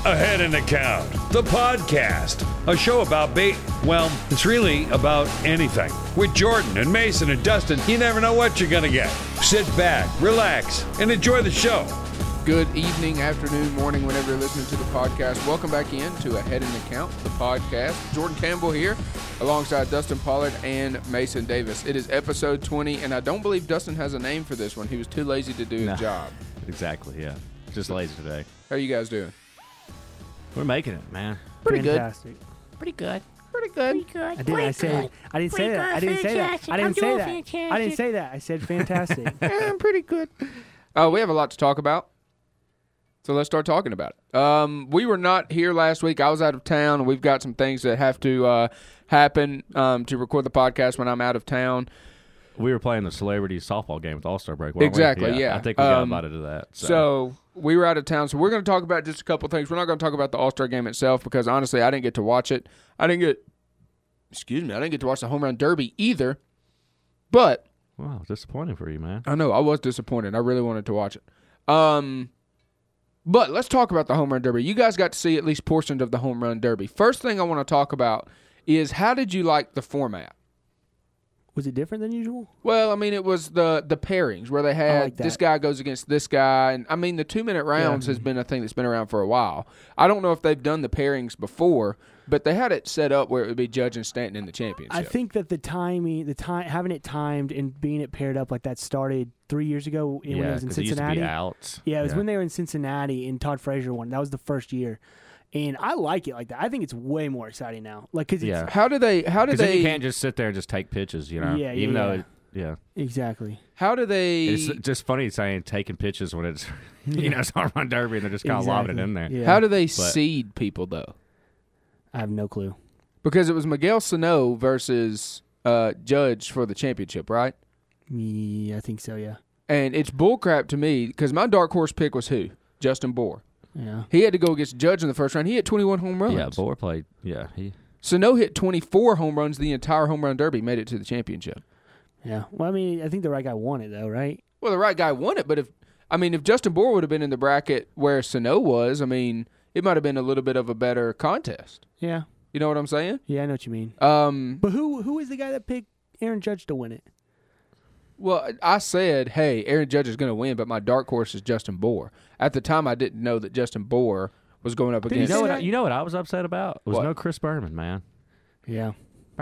Ahead in the Count, the podcast, a show about well, it's really about anything. With Jordan and Mason and Dustin, you never know what you're going to get. Sit back, relax, and enjoy the show. Good evening, afternoon, morning, whenever you're listening to the podcast. Welcome back in to Ahead in the Count, the podcast. Jordan Campbell here, alongside Dustin Pollard and Mason Davis. It is episode 20, and I don't believe Dustin has a name for this one. He was too lazy to do his job. Exactly, yeah. Just lazy today. How are you guys doing? We're making it, man. Pretty Fantastic. good. Pretty good. Pretty good. Pretty good. I didn't say that. I didn't say that. I didn't say that. I didn't say that. I didn't say that. I said fantastic. I'm pretty good. We have a lot to talk about, so let's start talking about it. We were not here last week. I was out of town. We've got some things that have to happen to record the podcast when I'm out of town. We were playing the celebrity softball game with All-Star break, weren't Exactly, we? yeah. I think we got invited to that. So we were out of town, so we're going to talk about just a couple things. We're not going to talk about the All-Star game itself because, honestly, I didn't get to watch it. I didn't get to watch the Home Run Derby either. But wow, disappointing for you, man. I know, I was disappointed. I really wanted to watch it. But let's talk about the Home Run Derby. You guys got to see at least portions of the Home Run Derby. First thing I want to talk about is how did you like the format? Was it different than usual? Well, I mean, it was the pairings where they had like that. this guy goes against this guy. And I mean, the 2-minute rounds has been a thing that's been around for a while. I don't know if they've done the pairings before, but they had it set up where it would be Judge and Stanton in the championship. I think that having it timed and being it paired up like that started 3 years ago when it was in because it used to Cincinnati. be out. Yeah, it was when they were in Cincinnati and Todd Frazier won. That was the first year. And I like it like that. I think it's way more exciting now. Like, cause Yeah. it's, How do they? Then you can't just sit there and just take pitches, you know? Yeah, Even yeah, though, exactly. How do they? It's just funny saying taking pitches when it's, it's Home Run Derby and they're just kind of lobbing it in there. Yeah. How do they seed people though? I have no clue. Because it was Miguel Sano versus Judge for the championship, right? Yeah, I think so. Yeah. And it's bullcrap to me because my dark horse pick was who? Justin Bour. Yeah. He had to go against Judge in the first round. He hit 21 home runs. Yeah, Bohr played. Yeah, Sano hit 24 home runs the entire Home Run Derby, made it to the championship. Yeah. Well, I mean, I think the right guy won it though, right? Well, the right guy won it, but if Justin Bour would have been in the bracket where Sano was, I mean, it might have been a little bit of a better contest. Yeah. You know what I'm saying? Yeah, I know what you mean. But who is the guy that picked Aaron Judge to win it? Well, I said, hey, Aaron Judge is going to win, but my dark horse is Justin Bour. At the time, I didn't know that Justin Bour was going up against. You know what I was upset about? Was What? no Chris Berman, man. Yeah.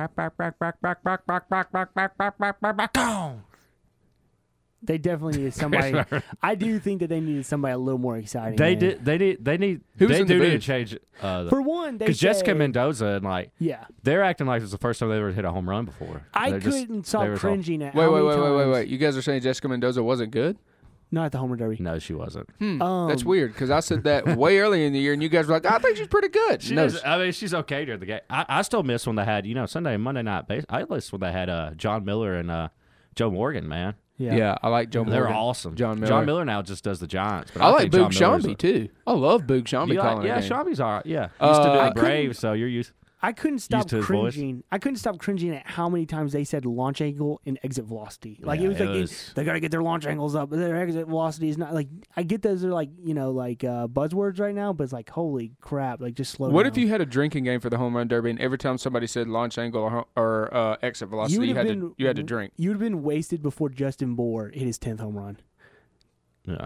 They definitely needed somebody. I do think that they needed somebody a little more exciting. They man. did. They need. Who was They in the do need to booth? change. For one, they Because Jessica said- Mendoza and Yeah. they're acting like it's the first time they ever hit a home run before. I They're just- couldn't they stop were cringing at Wait. how many times- You guys are saying Jessica Mendoza wasn't good? Not at the Homer Derby. No, she wasn't. That's weird because I said that way earlier in the year, and you guys were like, I think she's pretty good. She No, is, I mean, she's okay during the game. I still miss when they had, Sunday and Monday night base. I miss when they had John Miller and Joe Morgan, man. yeah, I like Joe Morgan. They're awesome. John Miller. John Miller now just does the Giants. But I like think Boog John Miller's Shambi, too. I love Boog Shambi calling yeah, a game. Shambi's all right. Yeah. Used to do I the Braves, so you're used. I couldn't stop to his voice? cringing. I couldn't stop cringing at how many times they said launch angle and exit velocity. Like Yeah, it was like they got to get their launch angles up, but their exit velocity is not like. I get those are like buzzwords right now, but it's like holy crap! Like just slow down. What if you had a drinking game for the Home Run Derby, and every time somebody said launch angle or exit velocity, you had to drink? You would have been wasted before Justin Bour hit his 10th home run. Yeah.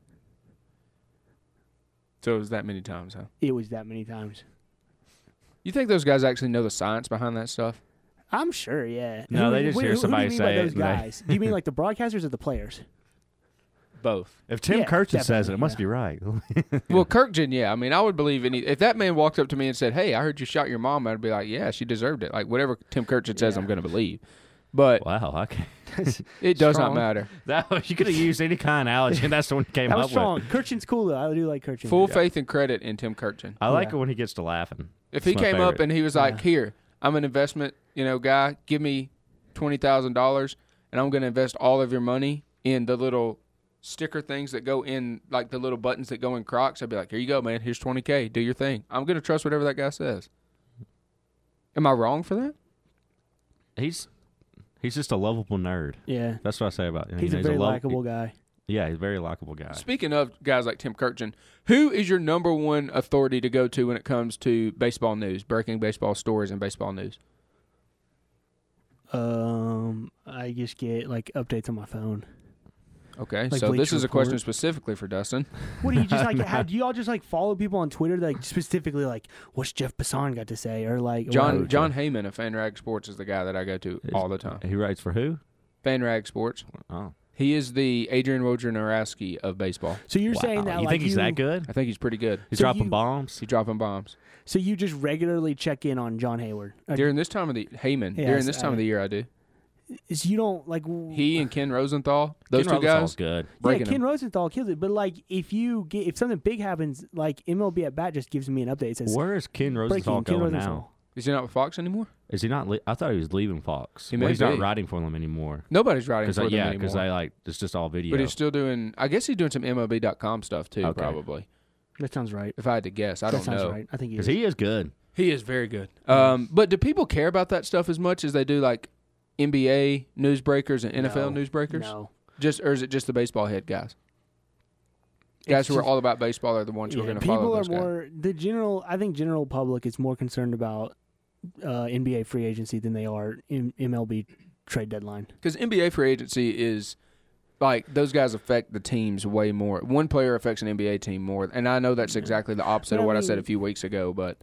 So it was that many times, huh? It was that many times. You think those guys actually know the science behind that stuff? I'm sure, yeah. No, they just hear somebody who do you mean say by it those and they- guys? Do you mean like the broadcasters or the players? Both. If Tim Yeah, Kirchin says it, definitely, it must yeah. be right. Well, Kirkjian, yeah. I mean, I would believe if that man walked up to me and said, "Hey, I heard you shot your mom," I'd be like, "Yeah, she deserved it." Like whatever Tim Kirchin says, Yeah. I'm going to believe. But Wow, okay. it does not Strong. matter. You could have used any kind of analogy, and that's the one you came That was up strong. with. Kirchin's cool though. I do like Kirchin. Full faith and credit in Tim Kirchin. I like Yeah. it when he gets to laughing. If he It's my came up favorite. and he was like, "Here, I'm an investment, guy. Give me $20,000, and I'm going to invest all of your money in the little sticker things that go in, like the little buttons that go in Crocs," I'd be like, "Here you go, man. Here's $20K. Do your thing." I'm going to trust whatever that guy says. Am I wrong for that? He's just a lovable nerd. Yeah. That's what I say about him. He's a very likable guy. Yeah, he's a very likable guy. Speaking of guys like Tim Kirkjian, who is your number one authority to go to when it comes to baseball news, breaking baseball stories and baseball news? I just get like updates on my phone. Okay, Like so this Bleacher is a question Report. specifically for Dustin. What do you just like? Do you all just like follow people on Twitter that like, specifically like what's Jeff Passan got to say or like John Heyman of FanRag Sports is the guy that I go to all the time. He writes for who? FanRag Sports. Oh. He is the Adrian Wojnarowski of baseball. So you're saying that you like think he's that good? I think he's pretty good. He's So dropping you- bombs. He's dropping bombs. So you just regularly check in on John Hayward. During this time of the Heyman, Yes, during this time of the year, I do. So you don't like He and Ken Rosenthal, those Ken two Rosenthal's guys, good. yeah, breaking Ken them. Rosenthal kills it. But like if something big happens, like MLB at bat just gives me an update. It says Where is Ken Rosenthal breaking Ken going Rosenthal. now? Is he not with Fox anymore? Is he not? I thought he was leaving Fox. He Well, may he's not be. writing for them anymore. Nobody's writing for them Yeah, anymore. because it's just all video. But he's still doing. I guess he's doing some MLB.com stuff too. Okay. Probably. That sounds right. If I had to guess, I That don't sounds know. right. I think Because he is good. He is very good. But do people care about that stuff as much as they do like NBA newsbreakers and NFL newsbreakers? No. Or is it just the baseball head guys? Guys It's who are just- all about baseball are the ones who are going to people follow are those guys. more the general. I think general public is more concerned about NBA free agency than they are in MLB trade deadline. Because NBA free agency is like those guys affect the teams way more. One player affects an NBA team more, and I know that's exactly the opposite But of I what I said mean- a few weeks ago. But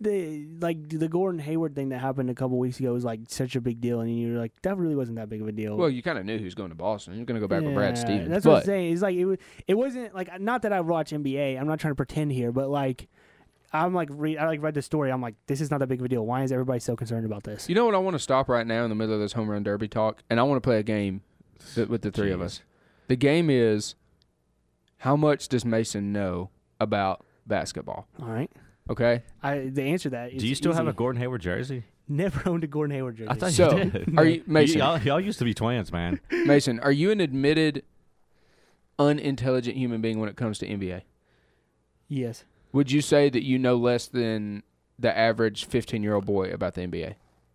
The Gordon Hayward thing that happened a couple weeks ago was like such a big deal, and you're like, that really wasn't that big of a deal. well, you kind of knew who's going to Boston. You're going to go back with Brad Yeah, Stevens. That's but what I'm saying. It's like it wasn't like not that I watch NBA. I'm not trying to pretend here, but like I'm like I read the story. I'm like, this is not that big of a deal. Why is everybody so concerned about this? you know what? I want to stop right now in the middle of this home run derby talk, and I want to play a game with the three of us. The game is, how much does Mason know about basketball? All right. Okay. The answer to that is Do you still have a easy. Gordon Hayward jersey? Never owned a Gordon Hayward jersey. I thought So, you did. are you Mason? Y'all used to be twins, man. Mason, are you an admitted unintelligent human being when it comes to NBA? Yes. Would you say that you know less than the average 15-year-old boy about the NBA?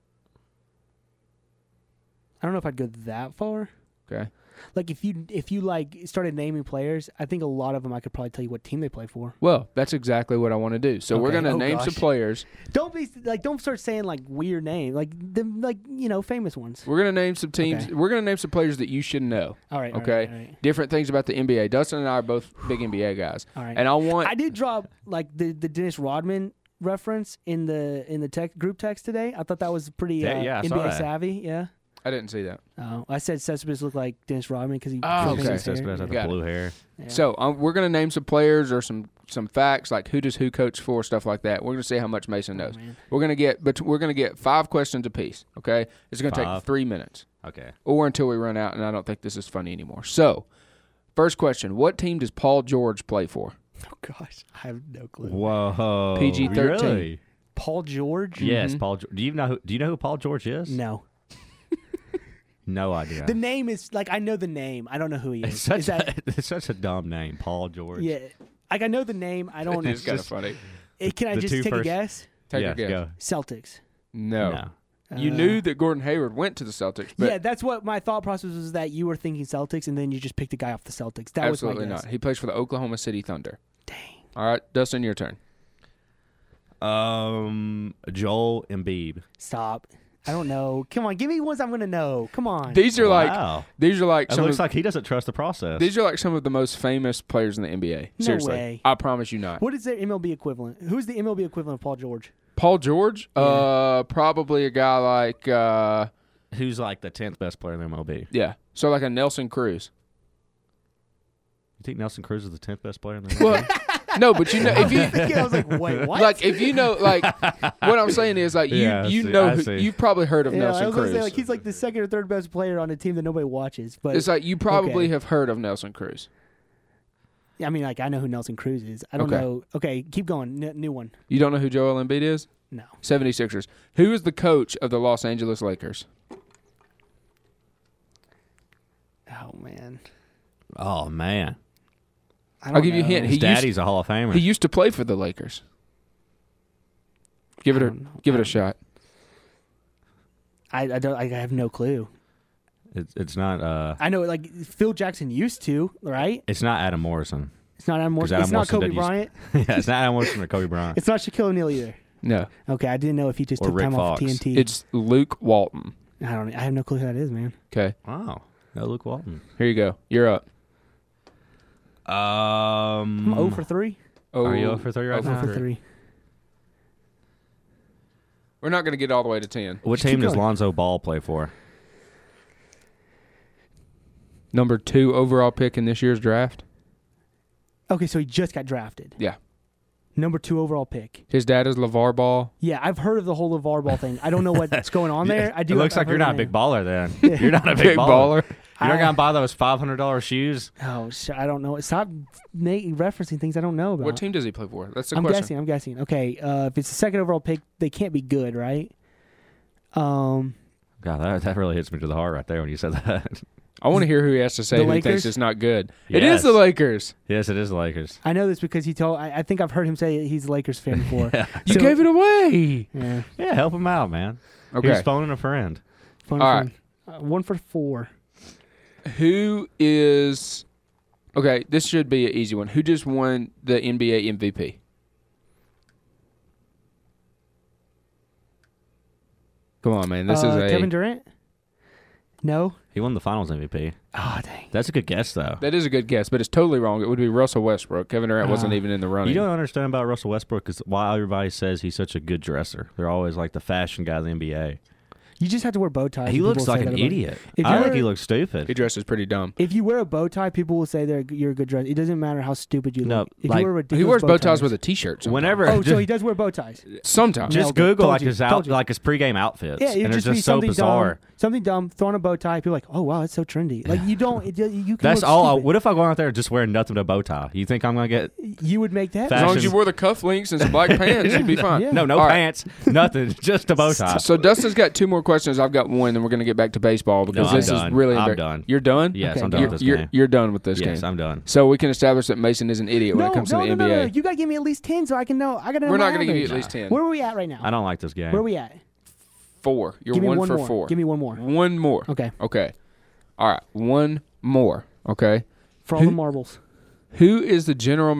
I don't know if I'd go that far. Okay. Like if you like started naming players, I think a lot of them I could probably tell you what team they play for. Well, that's exactly what I want to do. So we're Okay. going to Oh, name gosh. some players. Don't start saying like weird names, like famous ones. We're going to name some teams. Okay. We're going to name some players that you should know. All right. Okay. All right. Different things about the NBA. Dustin and I are both big NBA guys. All right. And I did drop like the Dennis Rodman reference in the group text today. I thought that was pretty Yeah, I saw NBA that. savvy. Yeah. I didn't see that. I said Cespedes looked like Dennis Rodman because he. Oh, fixed okay. his hair. Cespedes had the Got it. blue hair. Yeah. So we're going to name some players or some facts like who does who coach for, stuff like that. We're going to see how much Mason knows. man. We're going to get 5 questions apiece. Okay, it's going to take 5. 3 minutes Okay. or until we run out, and I don't think this is funny anymore. So, first question: what team does Paul George play for? Oh gosh, I have no clue. Whoa. PG-13. Really? Paul George? Yes, Mhm. Paul. Do you know who Paul George is? No. No idea. The name is like I know the name. I don't know who he is. It's Is such, that it's such a dumb name, Paul George. yeah? Like I know the name. I don't. It's kind of funny. Can I the just two take a first- guess? Take Yeah, a guess. go. Celtics. No. You Uh, knew that Gordon Hayward went to the Celtics, but Yeah, that's what my thought process was. That you were thinking Celtics, and then you just picked a guy off the Celtics. That absolutely was my guess. not. He plays for the Oklahoma City Thunder. Dang. All right, Dustin, your turn. Joel Embiid. Stop. I don't know. Come on, give me ones I'm gonna know. Come on. These are Wow. like It some looks of, like he doesn't trust the process. these are like some of the most famous players in the NBA. No Seriously, way. I promise you not. What is their MLB equivalent? Who's the MLB equivalent of Paul George? Paul George, Yeah. probably a guy like Who's like the 10th best player in the MLB? yeah, so like a Nelson Cruz. You think Nelson Cruz is the 10th best player in the MLB? Well, no, but you know if you I was like, wait, what? like if you know like what I'm saying is like Yeah, I you see, know I who- see. you've probably heard of yeah, I Nelson was gonna Cruz. say like he's like the second or third best player on a team that nobody watches. But It's like you probably Okay. have heard of Nelson Cruz. I mean, like I know who Nelson Cruz is. I don't Okay. know. Okay, keep going. New one. You don't know who Joel Embiid is? No. 76ers. Who is the coach of the Los Angeles Lakers? Oh man. Oh man, I don't I'll give you a know. hint. his He daddy's a Hall of Famer. He used to play for the Lakers. Give it I a don't know. give it I a shot. I have no clue. It's not. I know, like Phil Jackson used to, right? It's not Adam Morrison. It's not Adam Morrison. Adam It's not Morrison Kobe did use- Bryant. Yeah, it's not Adam Morrison or Kobe Bryant. It's not Shaquille O'Neal either. No, Okay, I didn't know if he just Or took Rick time off Fox. TNT. it's Luke Walton. I have no clue who that is, man. Okay, Wow. No, Luke Walton. here you go. You're up. I'm 0 for 3. Are you 0 for 3 right 0 now? For 3. We're not going to get all the way to 10. What Just keep team does going. Lonzo Ball play for? Number 2 overall pick in this year's draft. Okay, so he just got drafted. Yeah. Number 2 overall pick. His dad is LeVar Ball. Yeah, I've heard of the whole LeVar Ball thing. I don't know what's going on there. I do. It looks I've like you're heard not a the big name. baller then. You're not a big, Big baller. You're not I- going to buy those $500 shoes? Oh, I don't know. Stop referencing things I don't know about. What team does he play for? That's the I'm question. I'm guessing. Okay, if it's the second overall pick, they can't be good, right? God, that really hits me to the heart right there when you said that. I want to hear who he has to say The who Lakers? thinks it's not good. It is Yes. the Lakers. Yes, it is the Lakers. I know this because he told. I think I've heard him say he's a Lakers fan before. You So- gave it away. Yeah. Yeah, help him out, man. Okay. He's phoning a friend. Fun, All fun. 1 for 4. Who is okay? This should be an easy one. Who just won the NBA MVP? Come on, man. This is a Kevin Durant. No. He won the Finals MVP. Oh dang. That's a good guess, though. that is a good guess, but it's totally wrong. It would be Russell Westbrook. Kevin Durant wasn't even in the running. You don't understand about Russell Westbrook is why everybody says he's such a good dresser. They're always like the fashion guy in the NBA. You just have to wear bow ties. He and looks people will like say an that about him. idiot. If I you think were- he looks stupid. He dresses pretty dumb. If you wear a bow tie, people will say you're a good dresser. It doesn't matter how stupid you No, look. If like- you wear ridiculous He wears bow ties ties with a T-shirt. Sometimes. Whenever, Oh, so just, he does wear bow ties. Sometimes. just Nailed it. Google Told like you. his Told you. like his pregame outfits, Yeah, it and would it's just be just so something bizarre. something dumb, throwing a bow tie. People are like, oh wow, that's so trendy. Like you don't. You can That's look all. stupid. What if I go out there just wearing nothing but a bow tie? You think I'm gonna get You would make that. As long as fashion- you wore the cufflinks and some black pants, you'd be fine. Yeah. no All right. pants, nothing, just a bow tie? So Dustin's got 2 more questions. I've got 1, then we're going to get back to baseball because I'm this done. is really. I'm done. You're done. Yes, Okay, I'm done You're, with this you're, game. you're done with this Yes, game. I'm done. So we can establish that Mason is an idiot when No, it comes no, to the no, NBA. no. You got to give me at least 10 so I can know. I got to know. We're my not going to give you average. at least 10. Where are we at right now? I don't like this game. Where are we at? 4. You're Give me 1 one for more. 4. Give me one more. 1 more. Okay. Okay. All right. 1 more. Okay. For all the marbles. Who is the general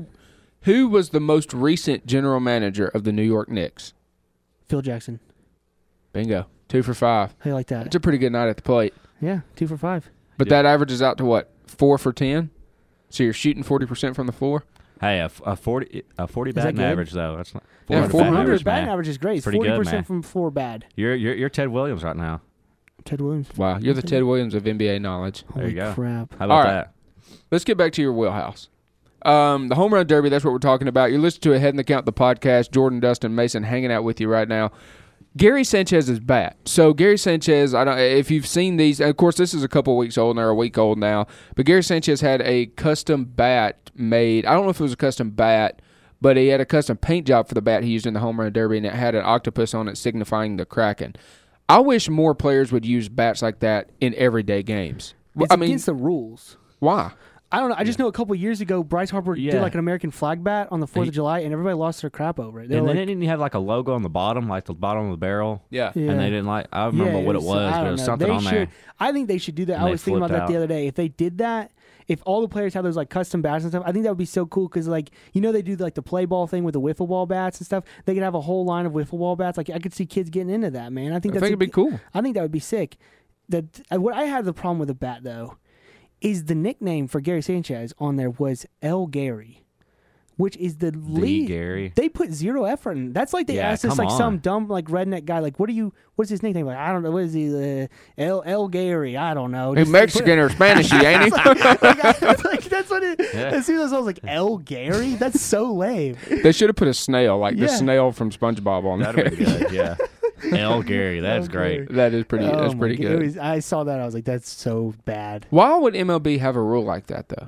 who was the most recent general manager of the New York Knicks? Phil Jackson. Bingo. 2 for 5. How you like that? That's a pretty good night at the plate. Yeah, 2 for 5. But that averages out to what? 4 for 10? So you're shooting 40% from the floor? Hey, a 40 that batting good? average though. That's not Yeah, 400 400 batting 400 average, batting man. average is great. Pretty good, 40% man. from 4 bad. You're Ted Williams right now. Ted Williams. Wow. You're the Ted Williams of NBA knowledge. There you Holy go. crap. How about All right. that? Let's get back to your wheelhouse. The home run derby, that's what we're talking about. You're listening to Ahead in the Count, the podcast. Jordan, Dustin, Mason hanging out with you right now. Gary Sanchez's bat. So Gary Sanchez, if you've seen these, of course this is a couple weeks old and they're a week old now, but Gary Sanchez had a custom bat made. I don't know if it was a custom bat, but he had a custom paint job for the bat he used in the home run derby, and it had an octopus on it signifying the Kraken. I wish more players would use bats like that in everyday games. It's I mean, against the rules. why? I don't know. I just know a couple years ago, Bryce Harper Yeah. did like an American flag bat on the 4th of July, and everybody lost their crap over it. They And were then like, it didn't have like a logo on the bottom, like the bottom of the barrel. Yeah. Yeah. And they didn't like. I don't remember what it was, I but it don't was know. something They on should, there. I think they should do that. And I they was thinking about flipped that the out. other day. If they did that, if all the players had those like custom bats and stuff, I think that would be so cool because like they do like the play ball thing with the wiffle ball bats and stuff. They could have a whole line of wiffle ball bats. Like I could see kids getting into that, man. I think it'd be cool. I think that would be sick. What I had the problem with the bat though is the nickname for Gary Sanchez on there was El Gary, which is the lead. Gary. They put zero effort in. That's like they Yeah, asked us come like some on. dumb like redneck guy like what's his nickname? Like I don't know, what is he? El Gary? I don't know. He's Just- Mexican or Spanish, ain't he? like, that's what it. Yeah. As soon as I was like El Gary, that's so lame. They should have put a snail, like the Yeah. snail from SpongeBob on That'd there. be good. Yeah. El Gary. That's El great. Gary. That is pretty. Oh That's my pretty God. good. I saw that. I was like, that's so bad. Why would MLB have a rule like that though?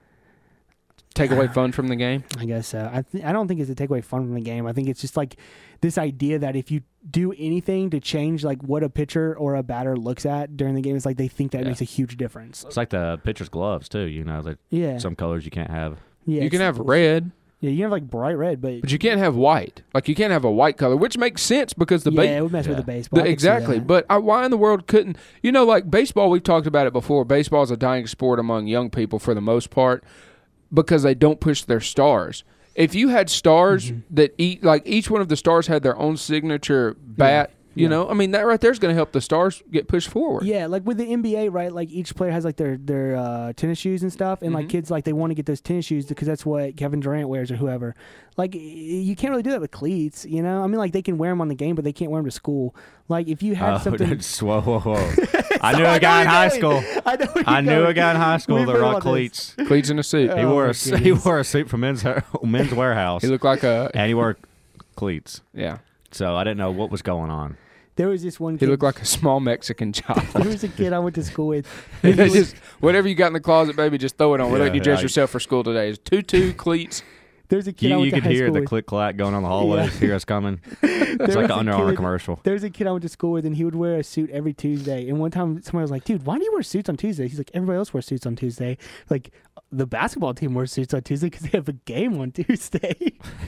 Take away fun from the game. I guess so. I don't think it's to take away fun from the game. I think it's just like this idea that if you do anything to change like what a pitcher or a batter looks at during the game, it's like they think that Yeah. makes a huge difference. It's like the pitcher's gloves too. That Yeah. some colors you can't have. Yeah. You can have red. Yeah, you can have like bright red, but you can't have white. Like, you can't have a white color, which makes sense because the it would mess with the baseball. I could see exactly. that. But why in the world couldn't like baseball? We've talked about it before. Baseball is a dying sport among young people for the most part because they don't push their stars. If you had stars that each one of the stars had their own signature bat. You know, I mean, that right there is going to help the stars get pushed forward. Yeah, like with the NBA, right? Like each player has like their tennis shoes and stuff, and like kids like they want to get those tennis shoes because that's what Kevin Durant wears or whoever. Like you can't really do that with cleats, you know. I mean, like they can wear them on the game, but they can't wear them to school. Like if you had something, whoa. I knew a guy in high school. I knew a guy in high school that rocked cleats. Cleats in a suit. He wore a suit from Men's Warehouse. He looked like and he wore cleats. Yeah. So I didn't know what was going on. There was this one kid. He looked like a small Mexican child. There was a kid I went to school with. Just whatever you got in the closet, baby, just throw it on. We're letting you dress yourself for school today. It's tutu, cleats. There's a kid I went to high school with. You could hear the click-clack going on the hallways. Hear us coming. It's like an Under Armour commercial. There's a kid I went to school with, and he would wear a suit every Tuesday. And one time, somebody was like, dude, why do you wear suits on Tuesdays? He's like, everybody else wears suits on Tuesday. Like, the basketball team wears suits on Tuesday because they have a game on Tuesday.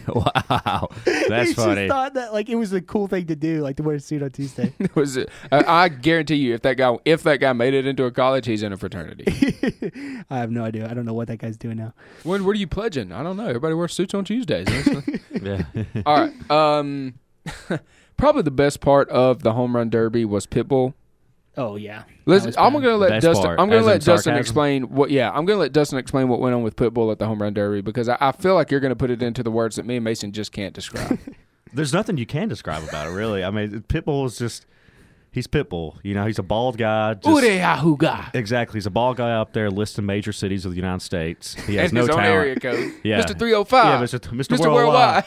Wow. That's he funny. He just thought that, like, it was a cool thing to do, like, to wear a suit on Tuesday. I guarantee you, if that guy made it into a college, he's in a fraternity. I have no idea. I don't know what that guy's doing now. What are you pledging? I don't know. Everybody wears suits on Tuesdays. Yeah. All right. Probably the best part of the home run derby was Pitbull. Oh yeah. I'm going to let Dustin. I'm going to let Dustin sarcasm? explain what. Yeah, I'm going to let Dustin explain what went on with Pitbull at the home run derby because I feel like you're going to put it into the words that me and Mason just can't describe. There's nothing you can describe about it, really. I mean, Pitbull is just. He's Pitbull. You know, he's a bald guy. Exactly. He's a bald guy up there listing major cities of the United States. He has no his own talent. area code. Yeah. Mr. 305. Yeah, Mr. Worldwide.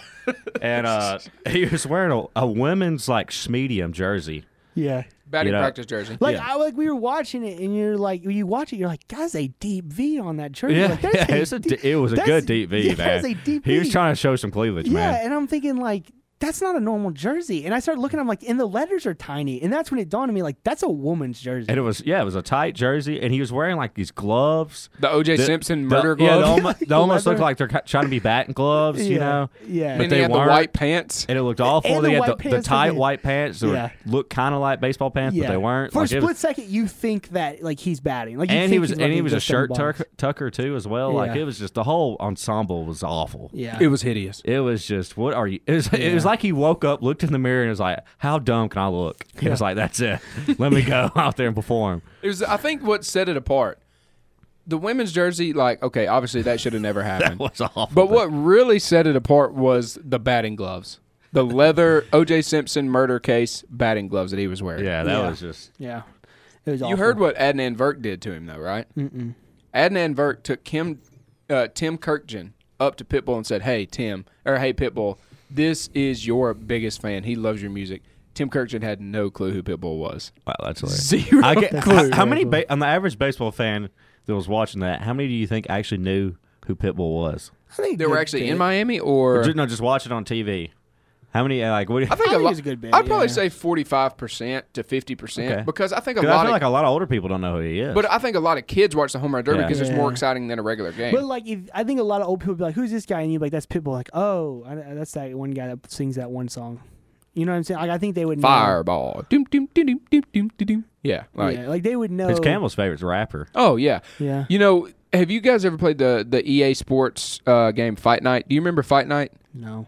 And he was wearing a women's, like, Schmedium jersey. Yeah. Batting practice jersey. Like, we were watching it, and you're like, when you watch it, you're like, that's a deep V on that jersey. Yeah, like, it was a good deep V, man. That's a deep V. He was trying to show some cleavage, man. Yeah, and I'm thinking, like, that's not a normal jersey. And I started looking, I'm like, and the letters are tiny. And that's when it dawned on me, like, that's a woman's jersey. And it was a tight jersey, and he was wearing, like, these gloves. The O.J. Simpson murder gloves. Yeah, they almost look like they're trying to be batting gloves, you know? Yeah. But And they had the white pants. And it looked awful. And they the had white the pants tight were- white pants that looked kind of like baseball pants, but they weren't. For like, a split second, you think that, like, he's batting. Like, and he was a shirt tucker, too, as well. Yeah. Like, it was just, the whole ensemble was awful. Yeah. It was hideous. It was just, what are you? It was like he woke up, looked in the mirror, and was like, how dumb can I look? He was like, that's it. Let me go out there and perform. It was. I think what set it apart, the women's jersey, like, okay, obviously that should have never happened. That was awful. But what really set it apart was the batting gloves. The leather O.J. Simpson murder case batting gloves that he was wearing. Yeah, that was just. Yeah. It was awful. You heard what Adnan Virk did to him, though, right? Mm-mm. Adnan Virk took Tim Kirkjian up to Pitbull and said, hey, Pitbull, this is your biggest fan. He loves your music. Tim Kirkjian had no clue who Pitbull was. Wow, that's hilarious. Zero clue. How many, on the average baseball fan that was watching that, how many do you think actually knew who Pitbull was? I think They were actually in Miami, or No, just watch it on TV. How many, like, what do you I think a lot. it's a good bit, I'd probably yeah. say 45% to 50%, Okay. because I think a 'Cause lot I feel of like a lot of older people don't know who he is. but I think a lot of kids watch the home run derby Yeah. because it's more Yeah. exciting than a regular game. But like, I think a lot of old people would be like, "Who's this guy?" And you're like, "That's Pitbull." Like, "Oh, that's that one guy that sings that one song." You know what I'm saying? Like, I think they would know. Fireball. Doom, doom, doom, doom, doom, doom, doom. Yeah, Like they would know. It's Campbell's favorite rapper. Oh yeah. Yeah. You know, have you guys ever played the EA Sports game Fight Night? Do you remember Fight Night? No.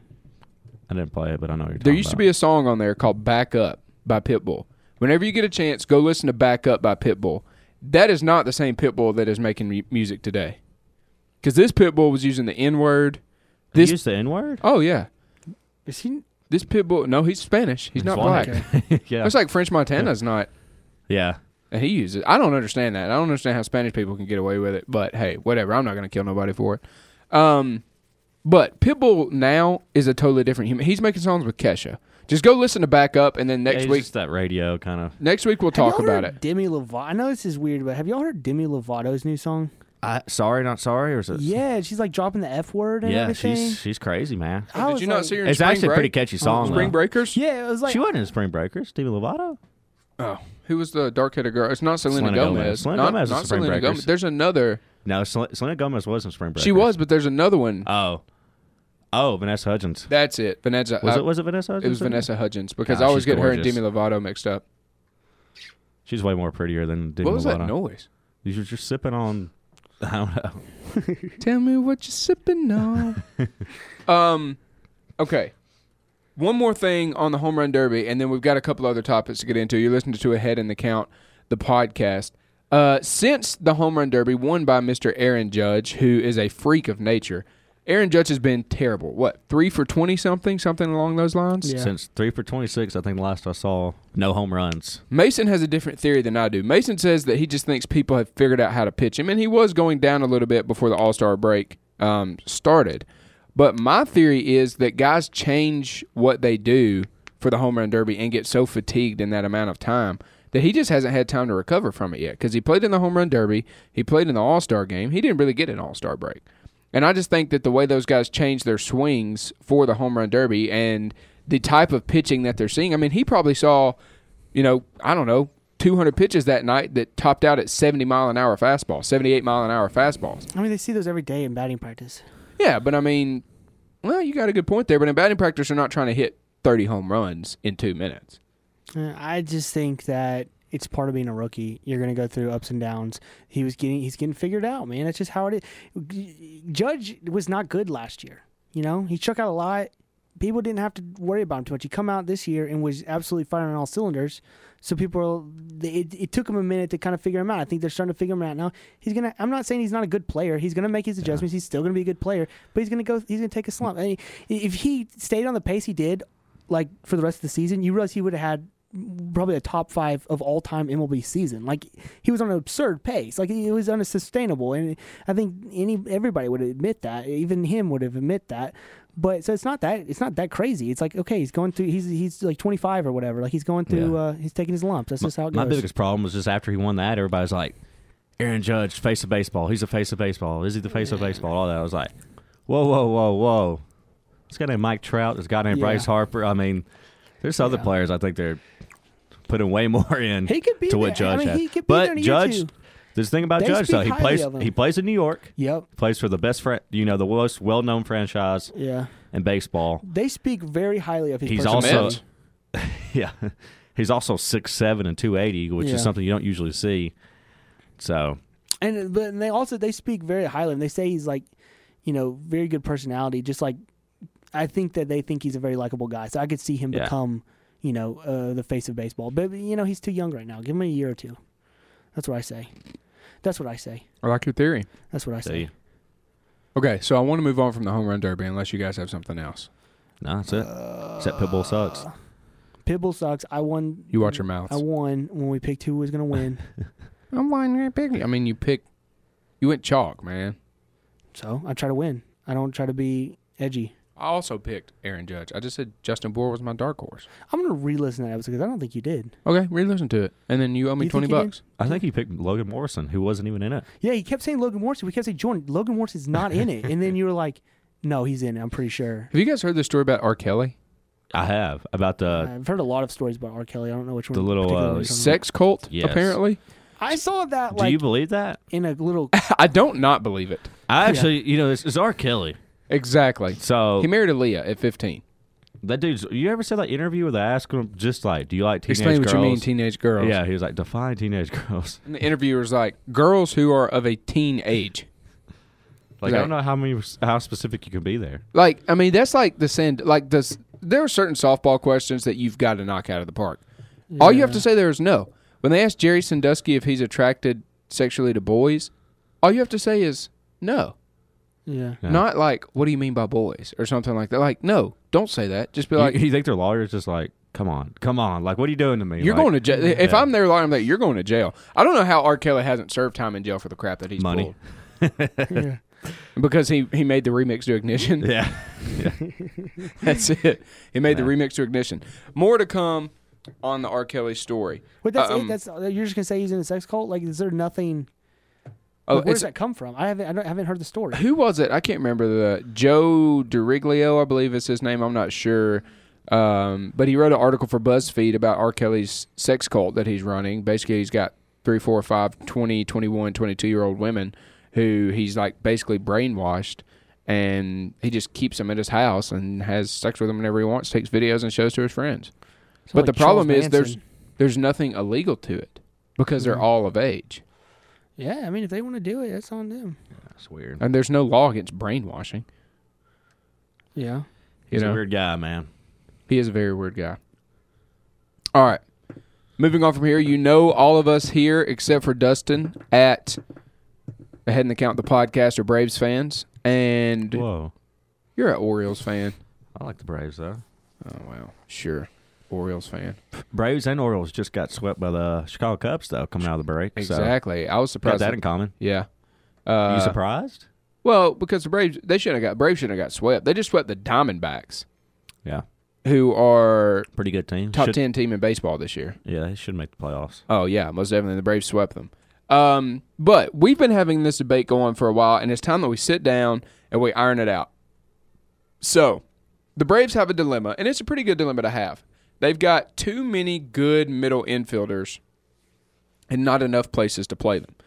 I didn't play it, but I know what you're talking There used to be a song on there called Back Up by Pitbull. Whenever you get a chance, go listen to Back Up by Pitbull. That is not the same Pitbull that is making music today. Because this Pitbull was using the N-word. He used the N-word? Oh, yeah. Is he? This Pitbull, no, he's Spanish. He's not black. Yeah. It's like French Montana's not. Yeah. And he uses it. I don't understand that. I don't understand how Spanish people can get away with it. But, hey, whatever. I'm not going to kill nobody for it. But Pitbull now is a totally different human. He's making songs with Kesha. Just go listen to Back Up, and then next week, Just that radio kind of. next week we'll talk about it. Demi Lovato. I know this is weird, but have y'all heard Demi Lovato's new song? Sorry, not sorry, or is it? Yeah, she's like dropping the F word and Yeah, everything. she's crazy, man. I Did was you not like- see her in It's Spring actually a Break? pretty catchy song. Spring though. Breakers? Yeah, it was like She wasn't in Spring Breakers. Demi Lovato. Oh, who was the dark-headed girl? It's not Selena Selena Gomez. Gomez. Selena Not- Gomez is not Spring Selena Breakers. Gomez. There's another. No, Selena Gomez was in Spring Breakers. She was, but there's another one. Oh. Oh, Vanessa Hudgens. That's it. Vanessa. Was it Vanessa Hudgens? It was Vanessa Hudgens because God, I always she's get her and gorgeous. Demi Lovato mixed up. She's way more prettier than Demi What was Lovato. that noise? You're just sipping on. I don't know. Tell me what you're sipping on. Okay. One more thing on the Home Run Derby, and then we've got a couple other topics to get into. You're listening to Ahead in the Count, the podcast. Since the Home Run Derby won by Mr. Aaron Judge, who is a freak of nature, Aaron Judge has been terrible. What, 3 for 20-something, something along those lines? Yeah. Since 3 for 26, I think the last I saw, no home runs. Mason has a different theory than I do. Mason says that he just thinks people have figured out how to pitch him, and he was going down a little bit before the All-Star break started. But my theory is that guys change what they do for the Home Run Derby and get so fatigued in that amount of time that he just hasn't had time to recover from it yet. Because he played in the Home Run Derby, he played in the All-Star game. He didn't really get an All-Star break. And I just think that the way those guys change their swings for the Home Run Derby and the type of pitching that they're seeing, I mean, he probably saw, 200 pitches that night that topped out at 70-mile-an-hour fastballs, 78-mile-an-hour fastballs. I mean, they see those every day in batting practice. Yeah, but I mean, well, you got a good point there. But in batting practice, they're not trying to hit 30 home runs in 2 minutes. I just think that it's part of being a rookie. You're going to go through ups and downs. He's getting figured out, man. That's just how it is. Judge was not good last year. He struck out a lot. People didn't have to worry about him too much. He come out this year and was absolutely firing on all cylinders. So it took him a minute to kind of figure him out. I think they're starting to figure him out now. I'm not saying he's not a good player. He's gonna make his adjustments. He's still gonna be a good player, but he's gonna take a slump. I mean, if he stayed on the pace he did, like for the rest of the season, you realize he would have had probably a top 5 of all time MLB season. Like he was on an absurd pace. Like it was unsustainable, and I think everybody would admit that. Even him would have admit that. But so it's not that crazy. It's like, okay, he's going through. He's like 25 or whatever. Like he's going through. He's taking his lumps. That's just how it goes. My biggest problem was just after he won that, everybody's like, Aaron Judge, face of baseball. He's the face of baseball. Is he the face of baseball? All that. I was like, whoa. This guy named Mike Trout. This guy named Bryce Harper. I mean, there's other players. I think they're putting way more in to what Judge has. He could be but there in a Judge. year, too. This thing about They Judge, though, speak highly of him. he plays in New York. Yep. Plays for the best, the most well-known franchise in baseball. They speak very highly of his. He's personality. also, he's also 6'7" and 280, which is something you don't usually see. So, but they speak very highly of him. They say he's like, very good personality. Just like, I think that they think he's a very likable guy. So I could see him become, the face of baseball. But he's too young right now. Give him a year or two. That's what I say. I like your theory. That's what I say. Okay, so I want to move on from the Home Run Derby unless you guys have something else. No, that's it. Except Pitbull sucks. Pitbull sucks. I won. You watch your mouths. I won when we picked who was going to win. I'm going to pick. I mean, you went chalk, man. So I try to win. I don't try to be edgy. I also picked Aaron Judge. I just said Justin Bour was my dark horse. I'm going to re-listen to that episode because I don't think you did. Okay, re-listen to it. And then you owe me $20. I think he picked Logan Morrison, who wasn't even in it. Yeah, he kept saying Logan Morrison. We kept saying, Jordan, Logan Morrison's not in it. And then you were like, no, he's in it. I'm pretty sure. Have you guys heard the story about R. Kelly? I have. About the... I've heard a lot of stories about R. Kelly. I don't know which one. The little sex cult, yes. apparently. I saw that, Do you believe that? In a little... I don't not believe it. I actually, it's R. Kelly. Exactly. So he married Aaliyah at 15. That dude's. You ever said that interview where they asked him just like, "Do you like teenage Explain girls?" what you mean, teenage girls. Yeah, he was like, "Define teenage girls." And the interviewer's like, "Girls who are of a teen age." Like, I don't know how specific you can be there. Like, I mean, that's like there are certain softball questions that you've got to knock out of the park. Yeah. All you have to say there is no. When they ask Jerry Sandusky if he's attracted sexually to boys, all you have to say is no. Yeah. Not like, what do you mean by boys or something like that. Like, no, don't say that. Just be like, you think their lawyer's just like, come on. Like, what are you doing to me? You're going to jail. If I'm their lawyer, I'm like, you're going to jail. I don't know how R. Kelly hasn't served time in jail for the crap that he's Money. Yeah. Because he made the remix to Ignition. Yeah. That's it. He made the remix to Ignition. More to come on the R. Kelly story. But that's it. You're just gonna say he's in a sex cult? Like, is there nothing? Where does that come from? I haven't heard the story. Who was it? I can't remember. The Joe DiRiglio, I believe is his name. I'm not sure. But he wrote an article for BuzzFeed about R. Kelly's sex cult that he's running. Basically, he's got 3, 4, 5, 20, 21, 22-year-old women who he's like basically brainwashed. and he just keeps them at his house and has sex with them whenever he wants, takes videos and shows to his friends. So But like the problem Charles is Manson. there's nothing illegal to it because they're all of age. Yeah, I mean, if they want to do it, that's on them. That's weird. And there's no law against brainwashing. Yeah. He's You know? a weird guy, man. He is a very weird guy. All right. Moving on from here, you know all of us here, except for Dustin, at Ahead in the Count, the podcast, are Braves fans. And Whoa. you're an Orioles fan. I like the Braves, though. Oh, well, sure. Orioles fan. Braves and Orioles just got swept by the Chicago Cubs, though, coming out of the break. Exactly. I was So, got surprised. that in common. Yeah. you surprised? Well, because the Braves shouldn't have got swept. They just swept the Diamondbacks, Yeah. who are Pretty good team. top Should- 10 team in baseball this year. Yeah, they should make the playoffs. Oh, yeah, most definitely. The Braves swept them. But we've been having this debate going for a while, and it's time that we sit down and we iron it out. So, the Braves have a dilemma, and it's a pretty good dilemma to have. They've got too many good middle infielders and not enough places to play them.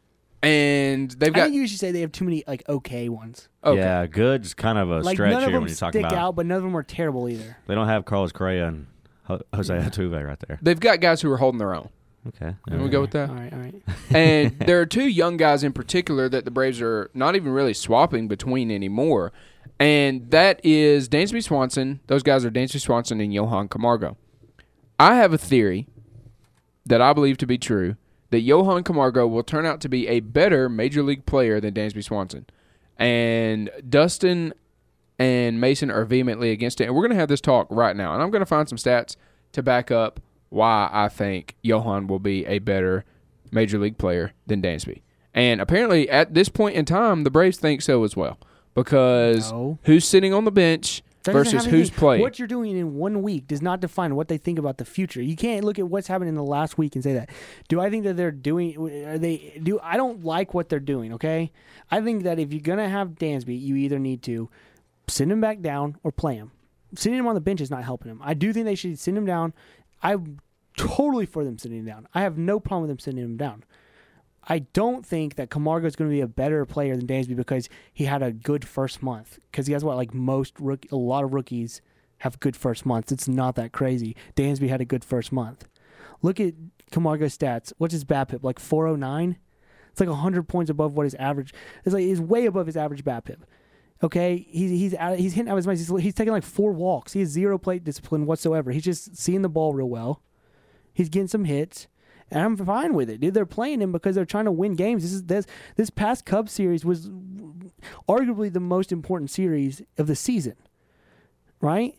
And they've I got think you should say they have too many like okay ones. okay. Yeah, good's kind of a Like stretch none of here them when you're stick talking about. out, but none of them are terrible either. They don't have Carlos Correa and Jose Altuve right there. They've got guys who are holding their own. Okay. Can we go with that? All right. And there are two young guys in particular that the Braves are not even really swapping between anymore. And that is Dansby Swanson. Those guys are Dansby Swanson and Johan Camargo. I have a theory that I believe to be true that Johan Camargo will turn out to be a better Major League player than Dansby Swanson. And Dustin and Mason are vehemently against it. And we're going to have this talk right now. And I'm going to find some stats to back up why I think Johan will be a better Major League player than Dansby. And apparently at this point in time, the Braves think so as well. Because No. who's sitting on the bench That doesn't versus have who's anything- playing. What you're doing in 1 week does not define what they think about the future. You can't look at what's happened in the last week and say that. Do I think that they're doing? Are they do? I don't like what they're doing. Okay, I think that if you're gonna have Dansby, you either need to send him back down or play him. Sitting him on the bench is not helping him. I do think they should send him down. I'm totally for them sending him down. I have no problem with them sending him down. I don't think that Camargo is going to be a better player than Dansby because he had a good first month. Because he has a lot of rookies have good first months. It's not that crazy. Dansby had a good first month. Look at Camargo's stats. What's his BABIP? Like 409? It's like 100 points above what his average. He's way above his average BABIP. Okay, he's hitting out of his mind. He's taking like 4 walks. He has 0 plate discipline whatsoever. He's just seeing the ball real well. He's getting some hits. And I'm fine with it, dude. They're playing him because they're trying to win games. This past Cubs series was arguably the most important series of the season, right?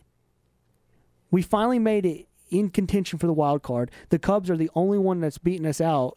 We finally made it in contention for the wild card. The Cubs are the only one that's beating us out,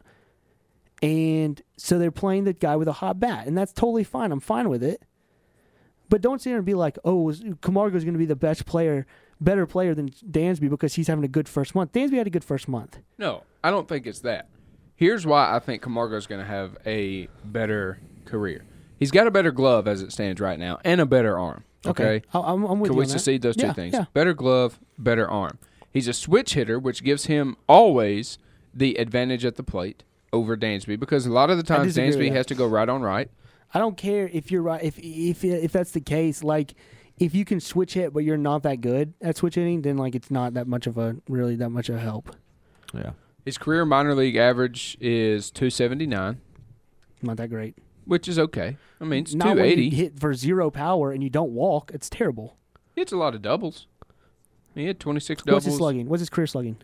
and so they're playing the guy with a hot bat, and that's totally fine. I'm fine with it. But don't sit there and be like, oh, Camargo's going to be the better player than Dansby because he's having a good first month. Dansby had a good first month. No, I don't think it's that. Here's why I think Camargo's going to have a better career. He's got a better glove as it stands right now and a better arm. Okay? I'm with Can you we on that. succeed those two Yeah, things? Yeah. Better glove, better arm. He's a switch hitter, which gives him always the advantage at the plate over Dansby because a lot of the times disagree with Dansby that. has to go right on right. I don't care if you're right. If that's the case, like if you can switch hit, but you're not that good at switch hitting, then like it's not that much of a help. Yeah. His career minor league average is 279, Not that great. which is okay. I mean, it's Not when 280. you hit for 0 power and you don't walk. It's terrible. He hits a lot of doubles. He had 26 doubles. What's his slugging? What's his career slugging?